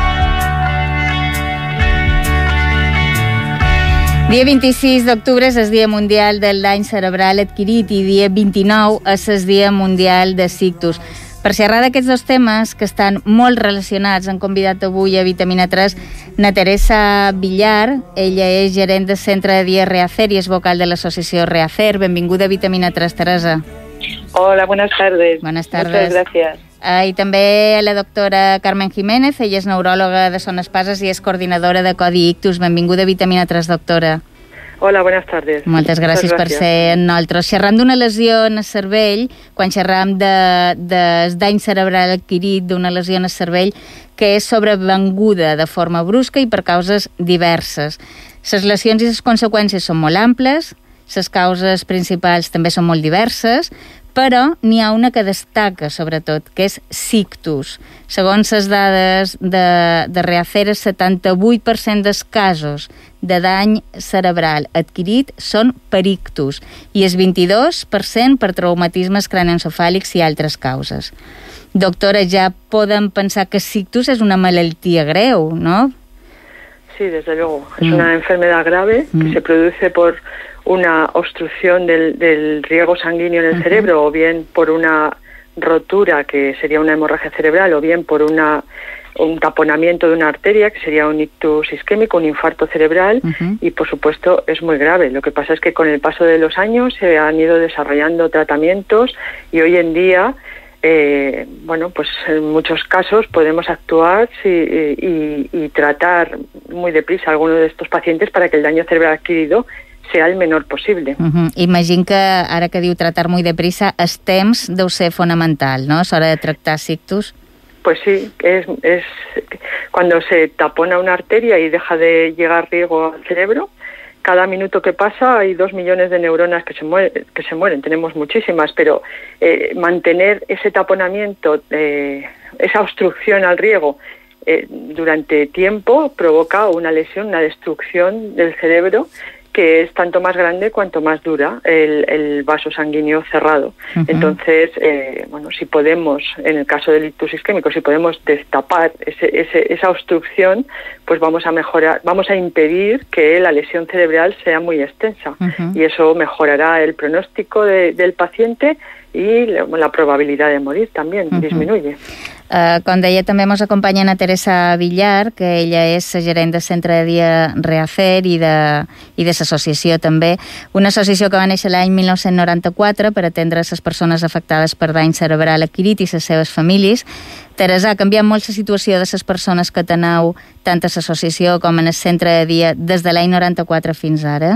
Dia vint-i-sis d'octubre és el Dia Mundial del Dany Cerebral Adquirit i dia vint-i-nou és el Dia Mundial de Sictus. Per xerrar d'aquests dos temes, que estan molt relacionats, han convidat avui a Vitamina tres na Teresa Villar. Ella és gerent del Centre de Dia Rehacer i és vocal de l'associació Rehacer. Benvinguda a Vitamina tres, Teresa. Hola, buenas tardes. Buenas tardes. Muchas gracias. Uh, I també la doctora Carmen Jiménez, ella és neuròloga de Son Espases i és coordinadora de Codi Ictus. Benvinguda a Vitamina tres, doctora. Hola, buenas tardes. Moltes gràcies, gràcies per ser amb nosaltres. Xerram d'una lesió en el cervell, quan xerram de, de dany cerebral adquirit, d'una lesió en el cervell que és sobrevenguda de forma brusca i per causes diverses. Les lesions i les conseqüències són molt amples, les causes principals també són molt diverses, però n'hi ha una que destaca, sobretot, que és s'ictus. Segons les dades de, de Reacer, el setanta-vuit per cent dels casos de dany cerebral adquirit són per ictus i el vint-i-dos per cent per traumatismes cranioencefàlics i altres causes. Doctora, ja podem pensar que s'ictus és una malaltia greu, ¿no? Sí, desde luego. Es mm. una enfermedad grave mm. que se produce por una obstrucción del, del riego sanguíneo en el uh-huh. cerebro, o bien por una rotura, que sería una hemorragia cerebral, o bien por una un taponamiento de una arteria, que sería un ictus isquémico, un infarto cerebral, uh-huh. y por supuesto es muy grave. Lo que pasa es que con el paso de los años se han ido desarrollando tratamientos y hoy en día Eh, bueno, pues en muchos casos podemos actuar sí, y, y tratar muy deprisa a algunos de estos pacientes para que el daño cerebral adquirido sea el menor possible. Uh-huh. Imagino que ara que diu tratar muy deprisa, el temps deu ser fonamental, ¿no? A l'hora de tractar s'ictus. Pues sí, es, es cuando se tapona una arteria y deja de llegar riego al cerebro, cada minuto que pasa hay dos millones de neuronas que se mueren, que se mueren. Tenemos muchísimas, pero eh, mantener ese taponamiento, eh, esa obstrucción al riego eh, durante tiempo provoca una lesión, una destrucción del cerebro que es tanto más grande cuanto más dura el, el vaso sanguíneo cerrado. Uh-huh. Entonces, eh, bueno, si podemos, en el caso del ictus isquémico, si podemos destapar ese, ese, esa obstrucción, pues vamos a mejorar, vamos a impedir que la lesión cerebral sea muy extensa. Uh-huh. Y eso mejorará el pronóstico de, del paciente y la, la probabilidad de morir también uh-huh. disminuye. Uh, com deia, també ens acompanya a Teresa Villar, que ella és gerent del Centre de Dia Reacer i de, i de l'associació també, una associació que va néixer l'any mil nou-cents noranta-quatre per atendre les persones afectades per dany cerebral adquirit i les seves famílies. Teresa, ha canviat molt la situació de les persones que teniu tant a l'associació com en el Centre de Dia des de l'any noranta-quatre fins ara?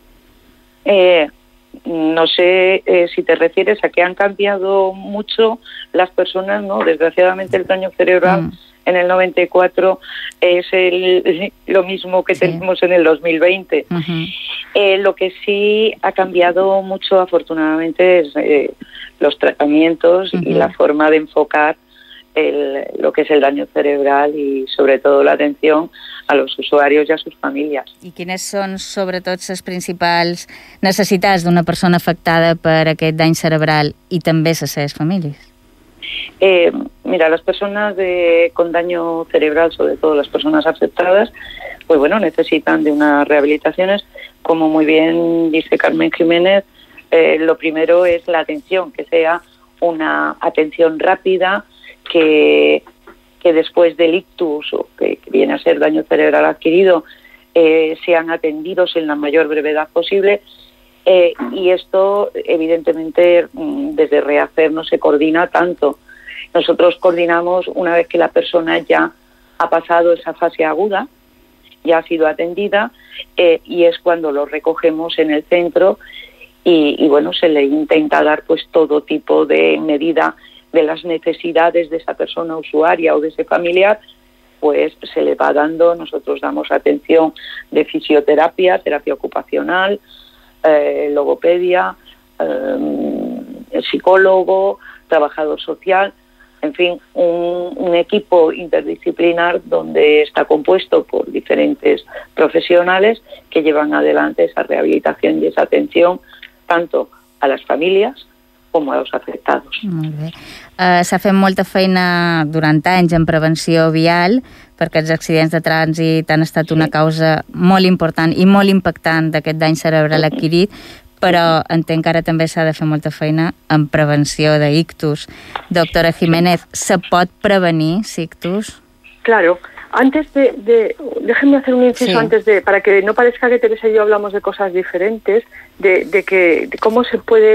Eh... No sé eh, si te refieres a que han cambiado mucho las personas, ¿no? Desgraciadamente el daño cerebral mm. en el noventa y cuatro es el, lo mismo que sí. tenemos en el dos mil veinte. Uh-huh. Eh, lo que sí ha cambiado mucho, afortunadamente, es eh, los tratamientos uh-huh. y la forma de enfocar el, lo que es el daño cerebral y sobre todo la atención a los usuarios y a sus familias. I quines són, sobretot, les principals necessitats d'una persona afectada per aquest dany cerebral i també les seves famílies? Eh, mira, las personas de, con daño cerebral, sobre todo las personas afectadas, pues bueno, necesitan de unas rehabilitaciones. Como muy bien dice Carmen Jiménez, eh, lo primero es la atención, que sea una atención rápida, que, que después del ictus, o que, que viene a ser daño cerebral adquirido, eh, sean atendidos en la mayor brevedad posible. Eh, y esto, evidentemente, desde Reacer no se coordina tanto. Nosotros coordinamos una vez que la persona ya ha pasado esa fase aguda, ya ha sido atendida, eh, y es cuando lo recogemos en el centro y, y bueno, se le intenta dar pues todo tipo de medida de las necesidades de esa persona usuaria o de ese familiar, pues se le va dando. Nosotros damos atención de fisioterapia, terapia ocupacional, eh, logopedia, eh, psicólogo, trabajador social, en fin, un, un equipo interdisciplinar donde está compuesto por diferentes profesionales que llevan adelante esa rehabilitación y esa atención tanto a las familias com a els afectados. Molt bé. Uh, s'ha fet molta feina durant anys en prevenció vial perquè els accidents de trànsit han estat una causa molt important i molt impactant d'aquest dany cerebral adquirit, però entenc que ara també s'ha de fer molta feina en prevenció d'ictus. Doctora Jiménez, se pot prevenir ictus? Claro. Antes de, de déjenme hacer un inciso sí. antes de, para que no parezca que Teresa y yo hablamos de cosas diferentes, de, de que de cómo se puede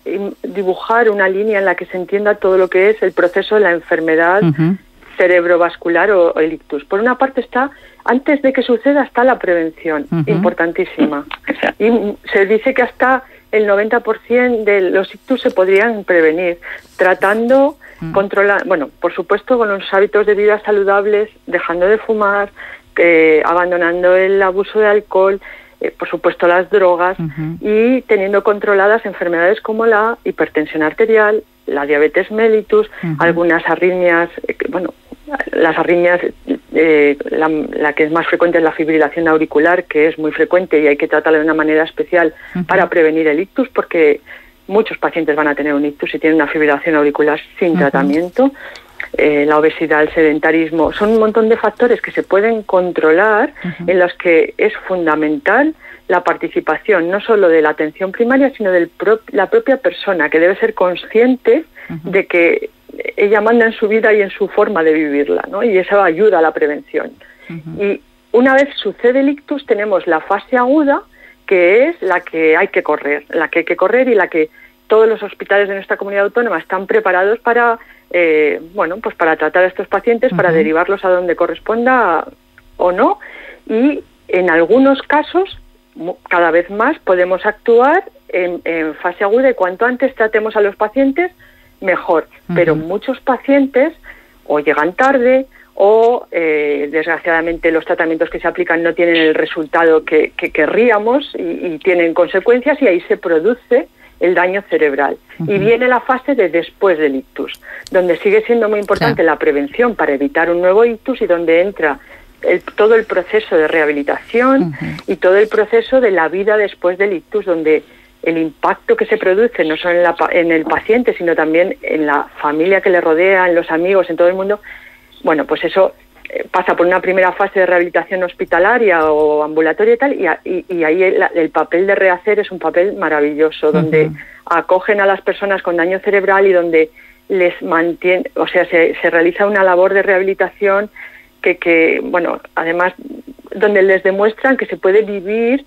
dibujar una línea en la que se entienda todo lo que es el proceso de la enfermedad uh-huh. cerebrovascular o, o el ictus. Por una parte está, antes de que suceda, está la prevención, uh-huh. importantísima. Y se dice que hasta el noventa por ciento de los ictus se podrían prevenir, tratando, uh-huh. controlar, bueno, por supuesto con los hábitos de vida saludables, dejando de fumar, eh, abandonando el abuso de alcohol, Eh, por supuesto las drogas uh-huh. y teniendo controladas enfermedades como la hipertensión arterial, la diabetes mellitus, uh-huh. algunas arritmias, eh, bueno, las arritmias, eh, la, la que es más frecuente es la fibrilación auricular, que es muy frecuente y hay que tratarla de una manera especial uh-huh. para prevenir el ictus, porque muchos pacientes van a tener un ictus si tienen una fibrilación auricular sin uh-huh. tratamiento. Eh, la obesidad, el sedentarismo, son un montón de factores que se pueden controlar uh-huh. en los que es fundamental la participación no solo de la atención primaria, sino de pro- la propia persona, que debe ser consciente uh-huh. de que ella manda en su vida y en su forma de vivirla, ¿no? Y eso ayuda a la prevención. Uh-huh. Y una vez sucede el ictus, tenemos la fase aguda, que es la que hay que correr, la que hay que correr y la que todos los hospitales de nuestra comunidad autónoma están preparados para Eh, bueno, pues para tratar a estos pacientes, uh-huh. para derivarlos a donde corresponda o no, y en algunos casos, cada vez más, podemos actuar en, en fase aguda y cuanto antes tratemos a los pacientes, mejor. Uh-huh. Pero muchos pacientes o llegan tarde o, eh, desgraciadamente, los tratamientos que se aplican no tienen el resultado que, que querríamos y, y tienen consecuencias y ahí se produce el daño cerebral. Uh-huh. Y viene la fase de después del ictus, donde sigue siendo muy importante claro. la prevención para evitar un nuevo ictus y donde entra el, todo el proceso de rehabilitación uh-huh. y todo el proceso de la vida después del ictus, donde el impacto que se produce no solo en, la, en el paciente, sino también en la familia que le rodea, en los amigos, en todo el mundo, bueno, pues eso pasa por una primera fase de rehabilitación hospitalaria o ambulatoria y tal, y, y, y ahí el, el papel de Rehacer es un papel maravilloso, uh-huh. donde acogen a las personas con daño cerebral y donde les mantiene, o sea, se, se realiza una labor de rehabilitación que, que, bueno, además, donde les demuestran que se puede vivir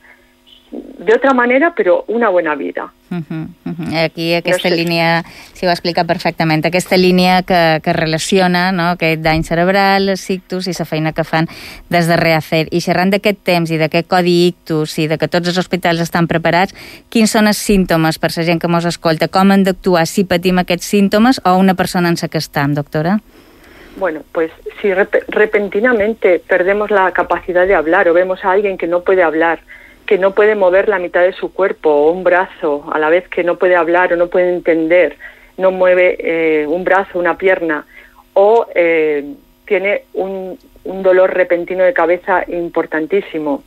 de otra manera, però una bona vida. Uh-huh, uh-huh. Aquí aquesta no sé. línia, si ho explica perfectament, aquesta línia que, que relaciona, no?, aquest dany cerebral, els ictus i la feina que fan des de Rehacer. I xerrant d'aquest temps i d'aquest codi ictus i de que tots els hospitals estan preparats, quins són els símptomes per la gent que mos escolta? Com hem d'actuar si patim aquests símptomes o una persona en la que estem, doctora? Bueno, pues si rep- repentinamente perdemos la capacidad de hablar o vemos a alguien que no puede hablar, que no puede mover la mitad de su cuerpo o un brazo, a la vez que no puede hablar o no puede entender, no mueve eh, un brazo, una pierna, o eh, tiene un, un dolor repentino de cabeza importantísimo,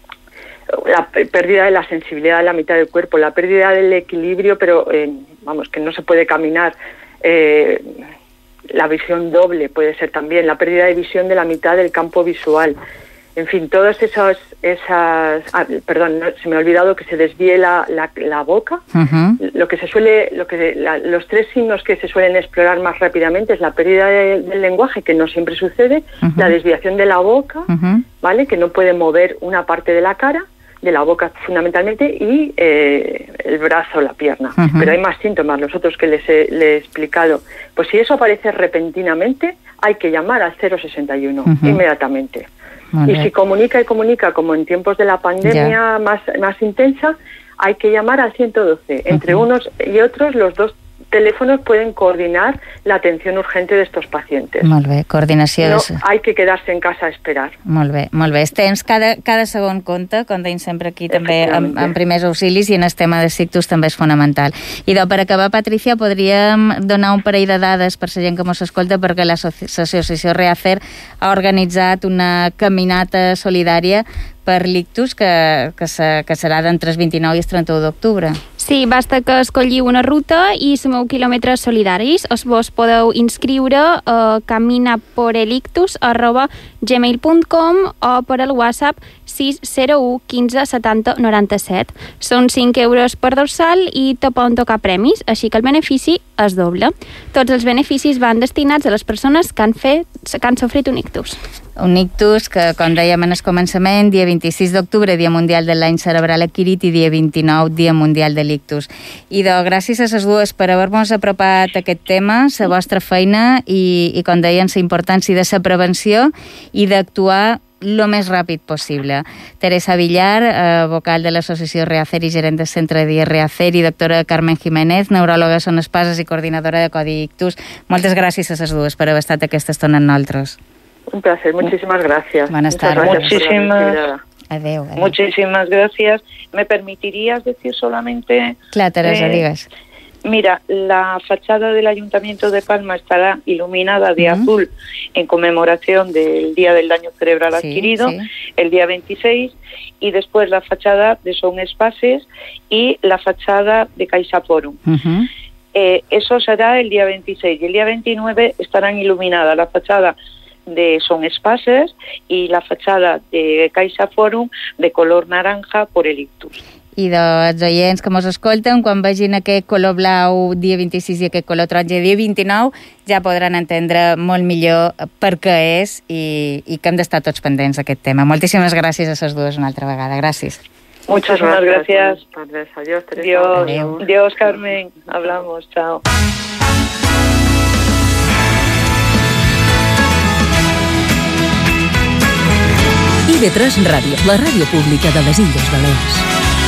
la pérdida de la sensibilidad de la mitad del cuerpo, la pérdida del equilibrio, pero eh, vamos, que no se puede caminar, eh, la visión doble puede ser también, la pérdida de visión de la mitad del campo visual. En fin, todas esas, esas ah, perdón, no, se me ha olvidado que se desvíe la, la, la boca. Uh-huh. Lo que se suele, lo que la, los tres signos que se suelen explorar más rápidamente es la pérdida de, del lenguaje, que no siempre sucede, uh-huh. la desviación de la boca, uh-huh. ¿vale?, que no puede mover una parte de la cara, de la boca fundamentalmente, y eh, el brazo, la pierna. Uh-huh. Pero hay más síntomas, los otros que les he, les he explicado. Pues si eso aparece repentinamente, hay que llamar al cero sesenta y uno uh-huh. inmediatamente. Vale. Y si comunica y comunica, como en tiempos de la pandemia más, más intensa, hay que llamar al ciento doce. Entre uh-huh. unos y otros, los dos teléfonos pueden coordinar la atención urgente de estos pacientes. Molt bé, coordinació. No de... hay que quedarse en casa a esperar. Molt bé, molt bé. Temps, cada, cada segon compte, com deim sempre aquí també en, en primers auxilis, i en el tema de ictus també és fonamental. I doncs, per acabar, Patricia, podríem donar un parell de dades per la gent que mos escolta, perquè l'associació Rehacer ha organitzat una caminata solidària per l'ictus que, que, se, que serà d'entre el vint-i-nou i el trenta-u d'octubre. Sí, basta que escolliu una ruta i sumeu quilòmetres solidaris. Us vos podeu inscriure a caminaporelictus arroba gmail punt com o per el WhatsApp sis zero u quinze setanta noranta-set. Són cinc euros per dorsal i te poden tocar premis, així que el benefici es doble. Tots els beneficis van destinats a les persones que han, fet, que han sofrit un ictus. Un ictus que, com dèiem en el començament, dia vint-i-sis d'octubre, Dia Mundial de l'Any Cerebral Adquirit, i dia vint-i-nou, Dia Mundial de l'Ictus. Idò, gràcies a les dues per haver-nos apropat a aquest tema, la vostra feina i, i com deien, la importància de la prevenció i d'actuar el més ràpid possible. Teresa Villar, eh, vocal de l'Associació Rehacer i gerent del Centre de Dia Rehacer, i doctora Carmen Jiménez, neuròloga Son Espases i coordinadora de Codi Ictus. Moltes gràcies a les dues per haver estat aquesta estona amb nosaltres. Un placer, muchísimas gracias. Buenas tardes. Muchísimas, adeu, adeu. muchísimas gracias. ¿Me permitirías decir solamente...? Claro, Teresa, eh, digas. Mira, la fachada del Ayuntamiento de Palma estará iluminada de uh-huh. azul en conmemoración del Día del Daño Cerebral sí, Adquirido, sí. el día veintiséis, y después la fachada de Son Espases y la fachada de Caixa Forum. Uh-huh. Eh, eso será el día veintiséis, y el día veintinueve estarán iluminadas la fachada de Son Espases y la fachada de Caixa Forum de color naranja por el ictus. I dels oients que mos escolten, quan vegin aquest color blau dia vint-i-sis i aquest color taronja dia vint-i-nou, ja podran entendre molt millor per què és i, i que hem d'estar tots pendents d'aquest tema. Moltíssimes gràcies a les dues una altra vegada. Gràcies. Muchas gracias. gracias. Adiós, Teresa. Dios, Adiós. Dios, Carmen. Hablamos. Chao. I ve tres Ràdio, la ràdio pública de les Illes Balears.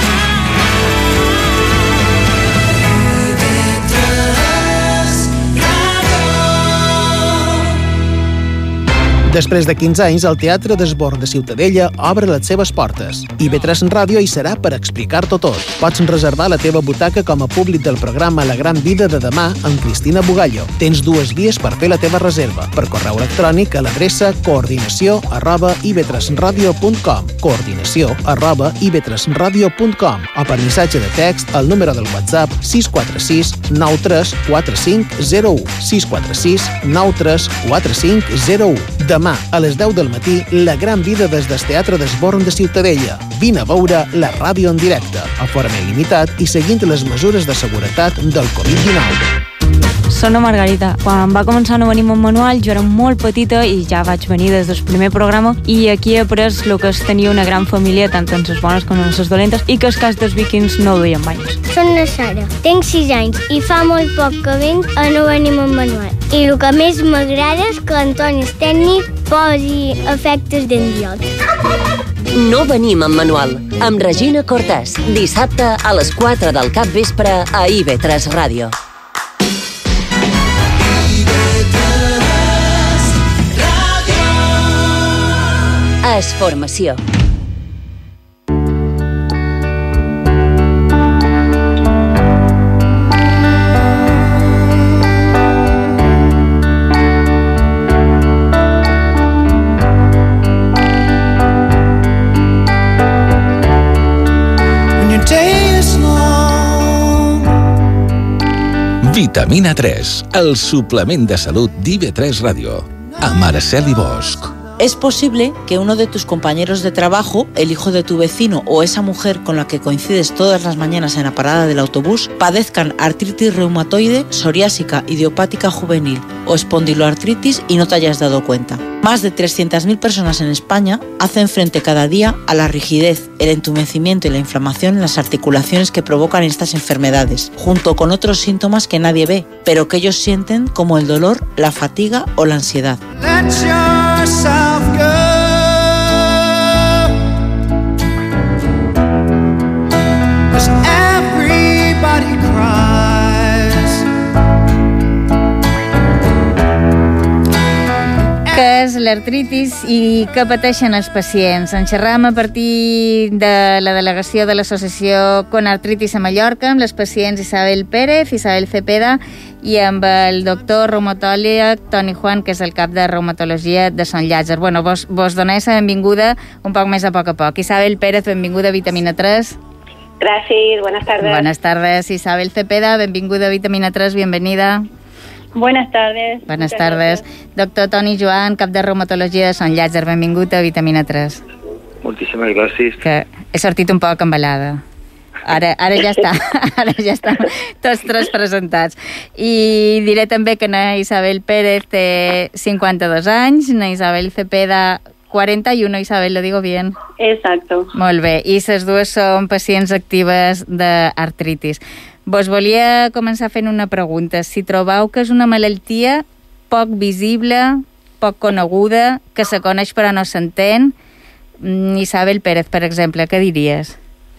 Després de quinze anys, el Teatre d'Esbord de Ciutadella obre les seves portes. I ve tres Ràdio hi serà per explicar-t'ho tot. Pots reservar la teva butaca com a públic del programa La Gran Vida de demà amb Cristina Bugallo. Tens dues vies per fer la teva reserva. Per correu electrònic a l'adreça coordinació arroba i ve tres ràdio punt com, coordinació arroba i ve tres ràdio punt com, o per missatge de text al número del WhatsApp sis quatre sis nou tres quatre cinc zero u, sis quatre sis nou tres quatre cinc zero u. Demà, a les deu del matí, La Gran Vida des del Teatre d'Esborn de Ciutadella. Vine a veure la ràdio en directe, a forma il·limitat i seguint les mesures de seguretat del covid dinou. Soc la Margarita. Quan va començar a venir un manual, jo era molt petita i ja vaig venir des del primer programa, i aquí he après el que és tenir una gran família, tant en les bones com en les dolentes, i que el cas dels vikings no duien banyes. Soc la Sara, tinc sis anys i fa molt poc que vinc a no venir un manual. I el que més m'agrada és que l'Antoni és tècnic, posi efectes d'endiot. No venim amb manual, amb Regina Cortés, dissabte a les quatre del capvespre a I ve tres Ràdio. És formació. Vitamina tres, el suplement de salut d'I ve tres Ràdio, amb Araceli Bosch. Es posible que uno de tus compañeros de trabajo, el hijo de tu vecino o esa mujer con la que coincides todas las mañanas en la parada del autobús padezcan artritis reumatoide, psoriásica, idiopática juvenil o espondiloartritis y no te hayas dado cuenta. Más de trescientas mil personas en España hacen frente cada día a la rigidez, el entumecimiento y la inflamación en las articulaciones que provocan estas enfermedades, junto con otros síntomas que nadie ve, pero que ellos sienten como el dolor, la fatiga o la ansiedad. Yourself go. 'Cause everybody cries. Què és l'artritis i què pateixen els pacients? En xerram a partir de la delegació de l'associació Con Artritis a Mallorca amb les pacients Isabel Pérez, Isabel Cepeda i amb el doctor reumatòleg Toni Juan, que és el cap de reumatologia de Sant Llàtzer. Bueno, vos, vos doneu la benvinguda un poc més a poc a poc. Isabel Pérez, benvinguda a Vitamina tres. Gracias, buenas tardes. Buenas tardes. Isabel Cepeda, benvinguda a Vitamina tres, bienvenida. Buenas tardes. Buenas tardes. Doctor Toni Joan, cap de reumatologia de Sant Llàtzer, benvingut a Vitamina tres. Moltíssimes gràcies. Que he sortit un poc embalada. Ara, ara ja està, ara ja està, tots tres presentats. I diré també que na Isabel Pérez té cinquanta-dos anys, na Isabel Cepeda cuarenta y uno, Isabel, lo digo bien? Exacto. Molt bé, i les dues són pacients actives d'artritis. Vos volia començar fent una pregunta. Si trobeu que és una malaltia poc visible, poc coneguda, que se coneix però no s'entén, Isabel Pérez, per exemple, què diries?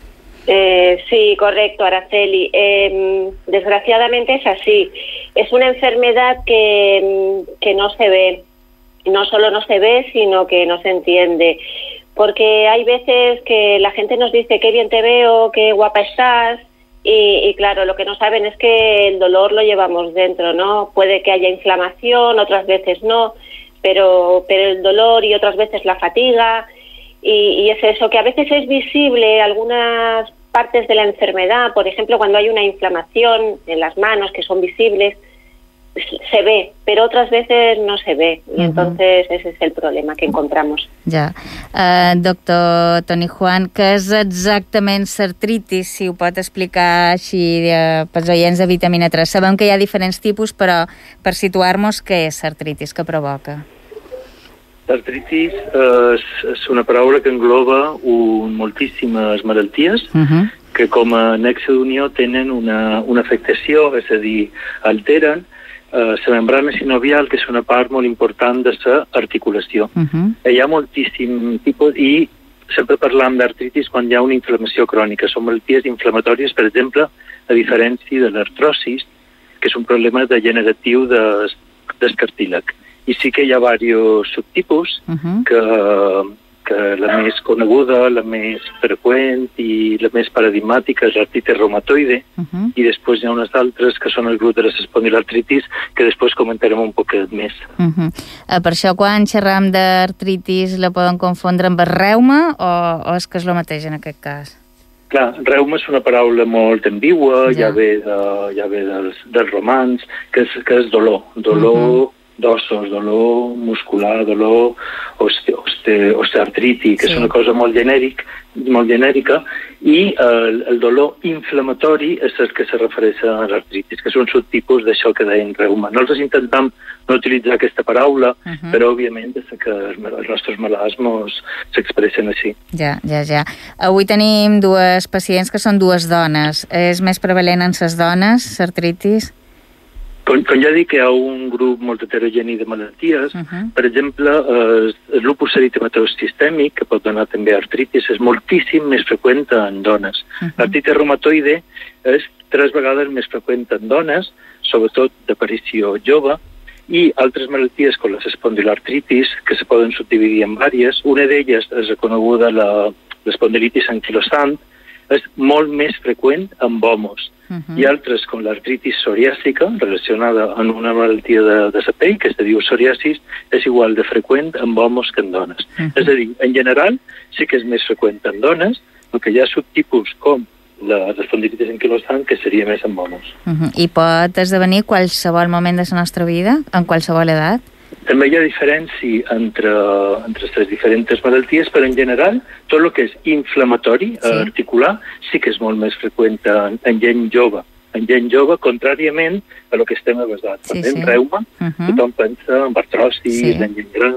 Eh, sí, correcto, Araceli. Eh, desgraciadamente es así. Es una enfermedad que, que no se ve. No solo no se ve, sino que no se entiende. Porque hay veces que la gente nos dice qué bien te veo, qué guapa estás, y, y claro, lo que no saben es que el dolor lo llevamos dentro, ¿no? Puede que haya inflamación, otras veces no, pero, pero el dolor y otras veces la fatiga. Y, y es eso, que a veces es visible algunas partes de la enfermedad, por ejemplo, cuando hay una inflamación en las manos que son visibles, se ve, pero otras veces no se ve, y uh-huh. entonces ese es el problema que encontramos. Ja. Uh, doctor Toni Juan, què és exactament l'artritis, si ho pot explicar així uh, pels oients de Vitamina tres? Sabem que hi ha diferents tipus, però per situar-nos, què és l'artritis, què provoca? L'artritis eh, és, és una paraula que engloba un, moltíssimes malalties uh-huh. que com a nexe d'unió tenen una, una afectació, és a dir, alteren eh, la membrana sinovial, que és una part molt important de l'articulació. Uh-huh. Hi ha moltíssim tipus i sempre parlam d'artritis quan hi ha una inflamació crònica. Són malalties inflamatòries, per exemple, a diferència de l'artrosis, que és un problema degeneratiu de, del cartílag. I sí que hi ha diversos subtipus, uh-huh. que, que la més coneguda, la més freqüent i la més paradigmàtica és l'artritis reumatoide, uh-huh. i després hi ha unes altres que són el grup de les espondilartritis, que després comentarem un poquet més. Uh-huh. Uh, per això quan xerram d'artritis la poden confondre amb el reuma o, o és que és el mateix en aquest cas? Clar, reuma és una paraula molt ambigua, ja, ja ve, de, ja ve dels, dels romans, que és, que és dolor, dolor uh-huh. d'ossos, dolor muscular, dolor oste, oste, osteoartrític, sí. És una cosa molt genèric, molt genèrica, i el, el dolor inflamatori és el que se refereix a l'artritis, que és un subtipus d'això que deien reuma. Nosaltres intentem no utilitzar aquesta paraula, uh-huh. però òbviament és que els nostres malalts s'expressen així. Ja, ja, ja. Avui tenim dues pacients que són dues dones. És més prevalent en les dones, l'artritis? Com, com ja dic, hi ha un grup molt heterogeni de malalties. Uh-huh. Per exemple, el, el lupus eritematosus sistèmic, que pot donar també artritis, és moltíssim més freqüent en dones. Uh-huh. L'artritis reumatoide és tres vegades més freqüent en dones, sobretot d'aparició jove, i altres malalties com les espondilartritis, que se poden subdividir en diverses. Una d'elles és reconeguda l'espondilitis anquilosant, és molt més freqüent en homos. Uh-huh. I altres, com l'artritis psoriàsica, relacionada amb una malaltia de, de la pell, que es diu psoriasis, és igual de freqüent en homos que en dones. Uh-huh. És a dir, en general, sí que és més freqüent en dones, perquè hi ha subtipus com l'espondilitis anquilosant, que seria més en homos. Uh-huh. I pot esdevenir qualsevol moment de la nostra vida, en qualsevol edat? També hi ha diferència entre, entre les diferents malalties, però en general tot el que és inflamatori, sí. articular, sí que és molt més freqüent en, en gent jove. En gent jove, contràriament a el que estem avasats. Sí, sí. En reuma, uh-huh. tothom pensa en artrosis, sí. en gent gran,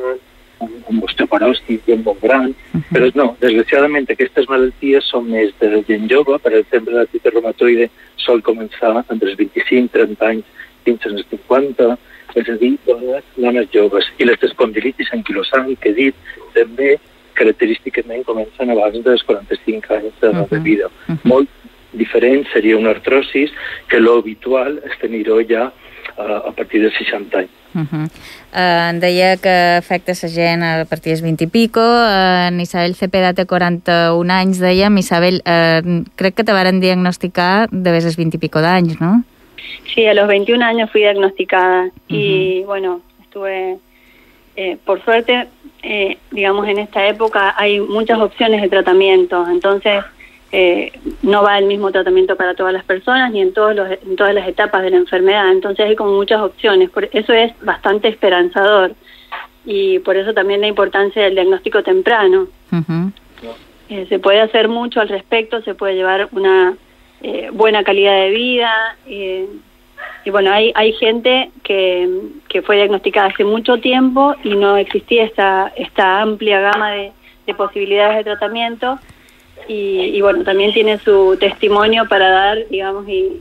en osteoporosi, en bon gran, uh-huh. però no, desgraciadament aquestes malalties són més de gent jove. Per exemple, l'artritis reumatoide sol començar entre els vint-i-cinc trenta anys fins als cinquanta, és a dir, dones, dones joves. I les espondilitis anquilosant, que he dit, també característicament comencen abans dels quaranta-cinc anys de, uh-huh. de vida. Uh-huh. Molt diferent seria una artrosis, que l'habitual és tenir-ho ja uh, a partir de seixanta anys. Uh-huh. Uh, deia que afecta la gent a partir dels vint i pico. Uh, Isabel Cepeda té quaranta-un anys, dèiem. Isabel, uh, crec que te varen diagnosticar de els vint i pico d'anys, no? Sí, a los veintiún años fui diagnosticada. Uh-huh. Y bueno, estuve, eh, por suerte, eh, digamos, en esta época hay muchas opciones de tratamiento, entonces eh, no va el mismo tratamiento para todas las personas ni en, todos los, en todas las etapas de la enfermedad, entonces hay como muchas opciones, por eso es bastante esperanzador y por eso también la importancia del diagnóstico temprano. Uh-huh. Eh, se puede hacer mucho al respecto, se puede llevar una eh, buena calidad de vida. Eh, y bueno, hay, hay gente que, que fue diagnosticada hace mucho tiempo y no existía esta, esta amplia gama de, de posibilidades de tratamiento. Y, y bueno, también tiene su testimonio para dar, digamos, y,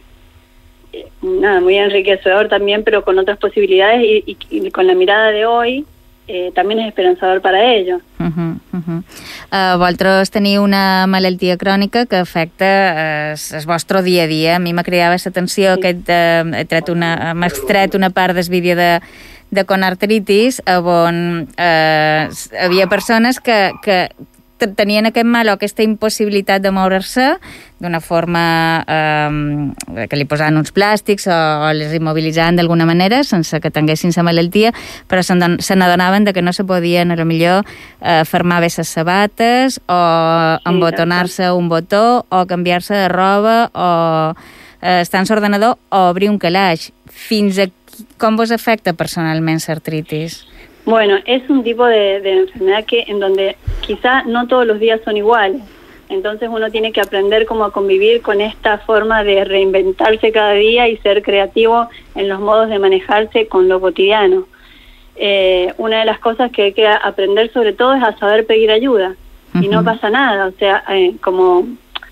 y nada, muy enriquecedor también, pero con otras posibilidades y, y, y con la mirada de hoy eh, también es esperanzador para ellos. Uh-huh, uh-huh. Uh, vosaltres teniu una malaltia crònica que afecta el uh, vostre dia a dia. A mi m'ha cridat l'atenció sí. que uh, he tret una, m'ha extret una part del vídeo de, de conartritis on uh, havia persones que, que tenien aquest mal o aquesta impossibilitat de moure-se d'una forma eh, que li posaven uns plàstics o, o les immobilitzaven d'alguna manera sense que tinguessin la malaltia, però se n'adonaven de que no se podien, a lo millor, eh, fermar bé les sabates o sí, embotonar-se un botó o canviar-se de roba o eh, estar en l'ordenador o obrir un calaix. Fins a com vos afecta personalment l'artritis? Bueno, es un tipo de, de enfermedad que en donde quizá no todos los días son iguales. Entonces uno tiene que aprender cómo a convivir con esta forma de reinventarse cada día y ser creativo en los modos de manejarse con lo cotidiano. Eh, una de las cosas que hay que aprender sobre todo es a saber pedir ayuda. Uh-huh. Y no pasa nada, o sea, eh, como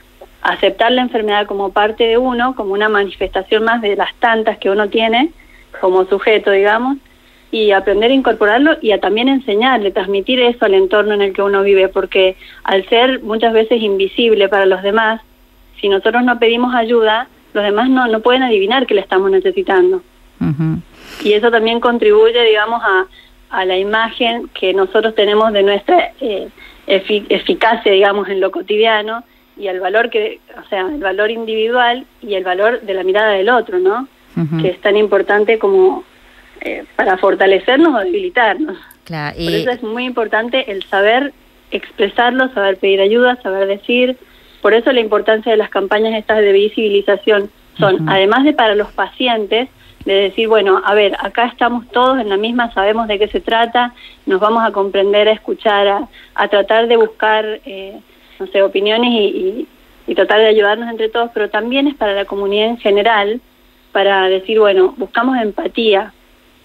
aceptar la enfermedad como parte de uno, como una manifestación más de las tantas que uno tiene como sujeto, digamos, y aprender a incorporarlo y a también enseñarle, transmitir eso al entorno en el que uno vive, porque al ser muchas veces invisible para los demás, si nosotros no pedimos ayuda, los demás no, no pueden adivinar que le estamos necesitando. Uh-huh. Y eso también contribuye, digamos, a, a la imagen que nosotros tenemos de nuestra eh, efic- eficacia, digamos, en lo cotidiano y al valor que, o sea, el valor individual y el valor de la mirada del otro, ¿no? Uh-huh. Que es tan importante como Eh, para fortalecernos o debilitarnos. Clar, y... Por eso es muy importante el saber expresarlo, saber pedir ayuda, saber decir. Por eso la importancia de las campañas estas de visibilización son, uh-huh. además de para los pacientes, de decir, bueno, a ver, acá estamos todos en la misma, sabemos de qué se trata, nos vamos a comprender, a escuchar, a, a tratar de buscar, eh, no sé, opiniones y, y, y tratar de ayudarnos entre todos, pero también es para la comunidad en general, para decir, bueno, buscamos empatía.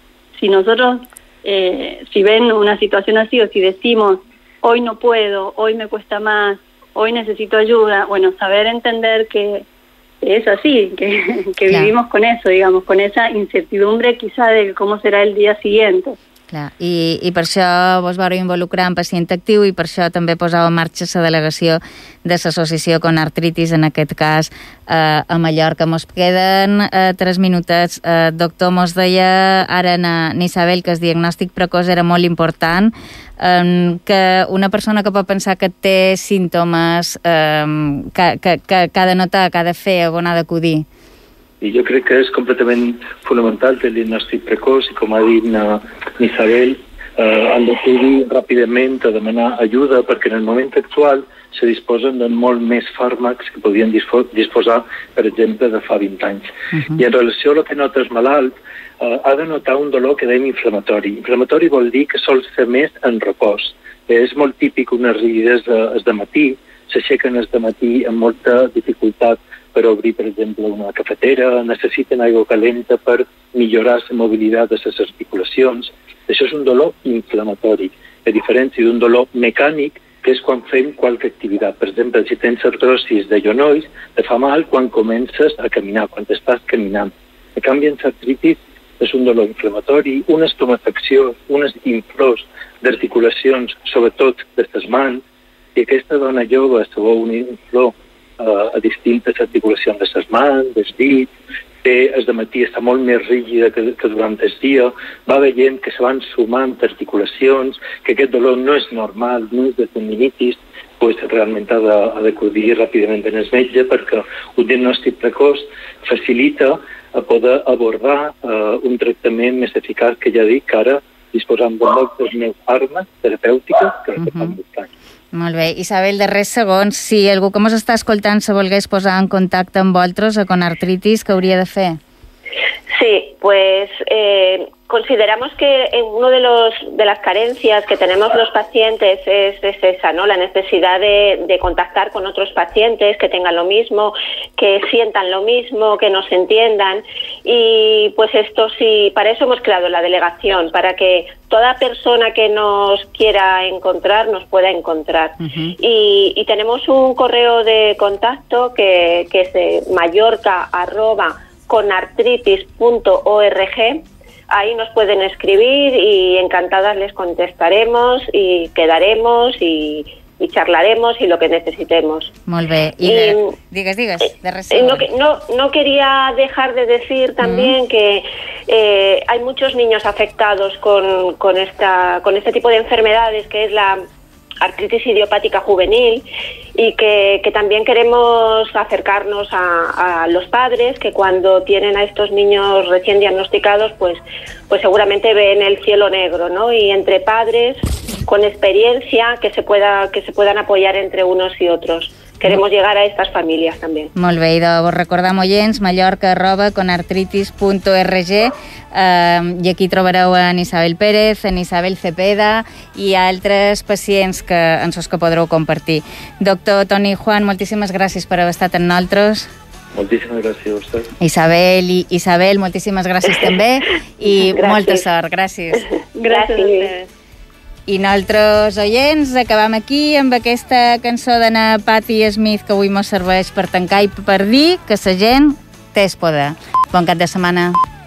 Si nosotros, eh, si ven una situación así o si decimos, hoy no puedo, hoy me cuesta más, hoy necesito ayuda, bueno, saber entender que es así, que, que claro. vivimos con eso, digamos, con esa incertidumbre quizá de cómo será el día siguiente. Clar, i, i per això vos vau involucrar en Pacient Actiu i per això també posava en marxa la delegació de l'associació Conartritis, en aquest cas eh, a Mallorca. Mos queden eh, tres minutets. Eh, doctor, mos deia ara n'Isabel que el diagnòstic precoç era molt important, eh, que una persona que pot pensar que té símptomes eh, que, que, que, que ha de notar, que ha de fer, on ha d'acudir. I jo crec que és completament fonamental el diagnòstic precoç i, com ha dit Isabel, eh, han d'acudir ràpidament a demanar ajuda perquè en el moment actual se disposen de molt més fàrmacs que podien disposar, per exemple, de fa vint anys. Uh-huh. I en relació a lo que nota el malalt, eh, ha de notar un dolor que dèiem inflamatori. Inflamatori vol dir que sol fer més en repòs. És molt típic unes rigides de, de matí, s'aixequen els de matí amb molta dificultat per obrir, per exemple, una cafetera, necessiten aigua calenta per millorar la mobilitat de les articulacions. Això és un dolor inflamatori, a diferència d'un dolor mecànic, que és quan fem qualque activitat. Per exemple, si tens artrosis de genolls, te fa mal quan comences a caminar, quan estàs caminant. En canvi, en l'artritis és un dolor inflamatori, una estomafecció, unes inflors d'articulacions, sobretot de les mans, i aquesta dona jove se veu una inflor Uh, a distintes articulacions de les mans, dels dits, té el dematí està molt més rígida que, que durant el dia, va veient que se van sumant articulacions, que aquest dolor no és normal, no és de tendinitis, pues realment ha d'acudir ràpidament en el metge perquè un diagnòstic precoç facilita a poder abordar uh, un tractament més eficaç, que ja dic que ara disposam de moltes més armes terapèutiques que uh-huh. fan buscar. Molt bé. Isabel, darrers segons, si algú que ens està escoltant se volgués posar en contacte amb vosaltres o con artritis, què hauria de fer? Sí, pues eh, consideramos que uno de los de las carencias que tenemos los pacientes es, es esa, ¿no? La necesidad de, de contactar con otros pacientes que tengan lo mismo, que sientan lo mismo, que nos entiendan. Y pues esto sí, para eso hemos creado la delegación, para que toda persona que nos quiera encontrar nos pueda encontrar. Uh-huh. y, y tenemos un correo de contacto que, que es de mallorca arroba conartritis punto org. Ahí nos pueden escribir y encantadas les contestaremos y quedaremos y, y charlaremos y lo que necesitemos. Molt bé. I, de, I digues, digues, de eh, no, no, no quería dejar de decir también mm. que eh, hay muchos niños afectados con, con, esta, con este tipo de enfermedades, que es la artritis idiopática juvenil, y que, que también queremos acercarnos a, a los padres que cuando tienen a estos niños recién diagnosticados pues, pues seguramente ven el cielo negro, ¿no? Y entre padres con experiencia que se pueda que se puedan apoyar entre unos y otros. Queremos llegar a estas familias també. Molt bé, i de vos recordam, oients, mallorca arroba conartritis punto org, eh, i aquí trobareu en Isabel Pérez, en Isabel Cepeda i altres pacients que, amb els que podreu compartir. Doctor Toni Juan, moltíssimes gràcies per haver estat amb nosaltres. Moltíssimes gràcies a vostè. Isabel, i Isabel, moltíssimes gràcies també, i gràcies. Molta sort. Gràcies. Gràcies a vostès. I nosaltres, oients, acabam aquí amb aquesta cançó d'Anna Patti Smith que avui mos serveix per tancar i per dir que la gent té el poder. Bon cap de setmana.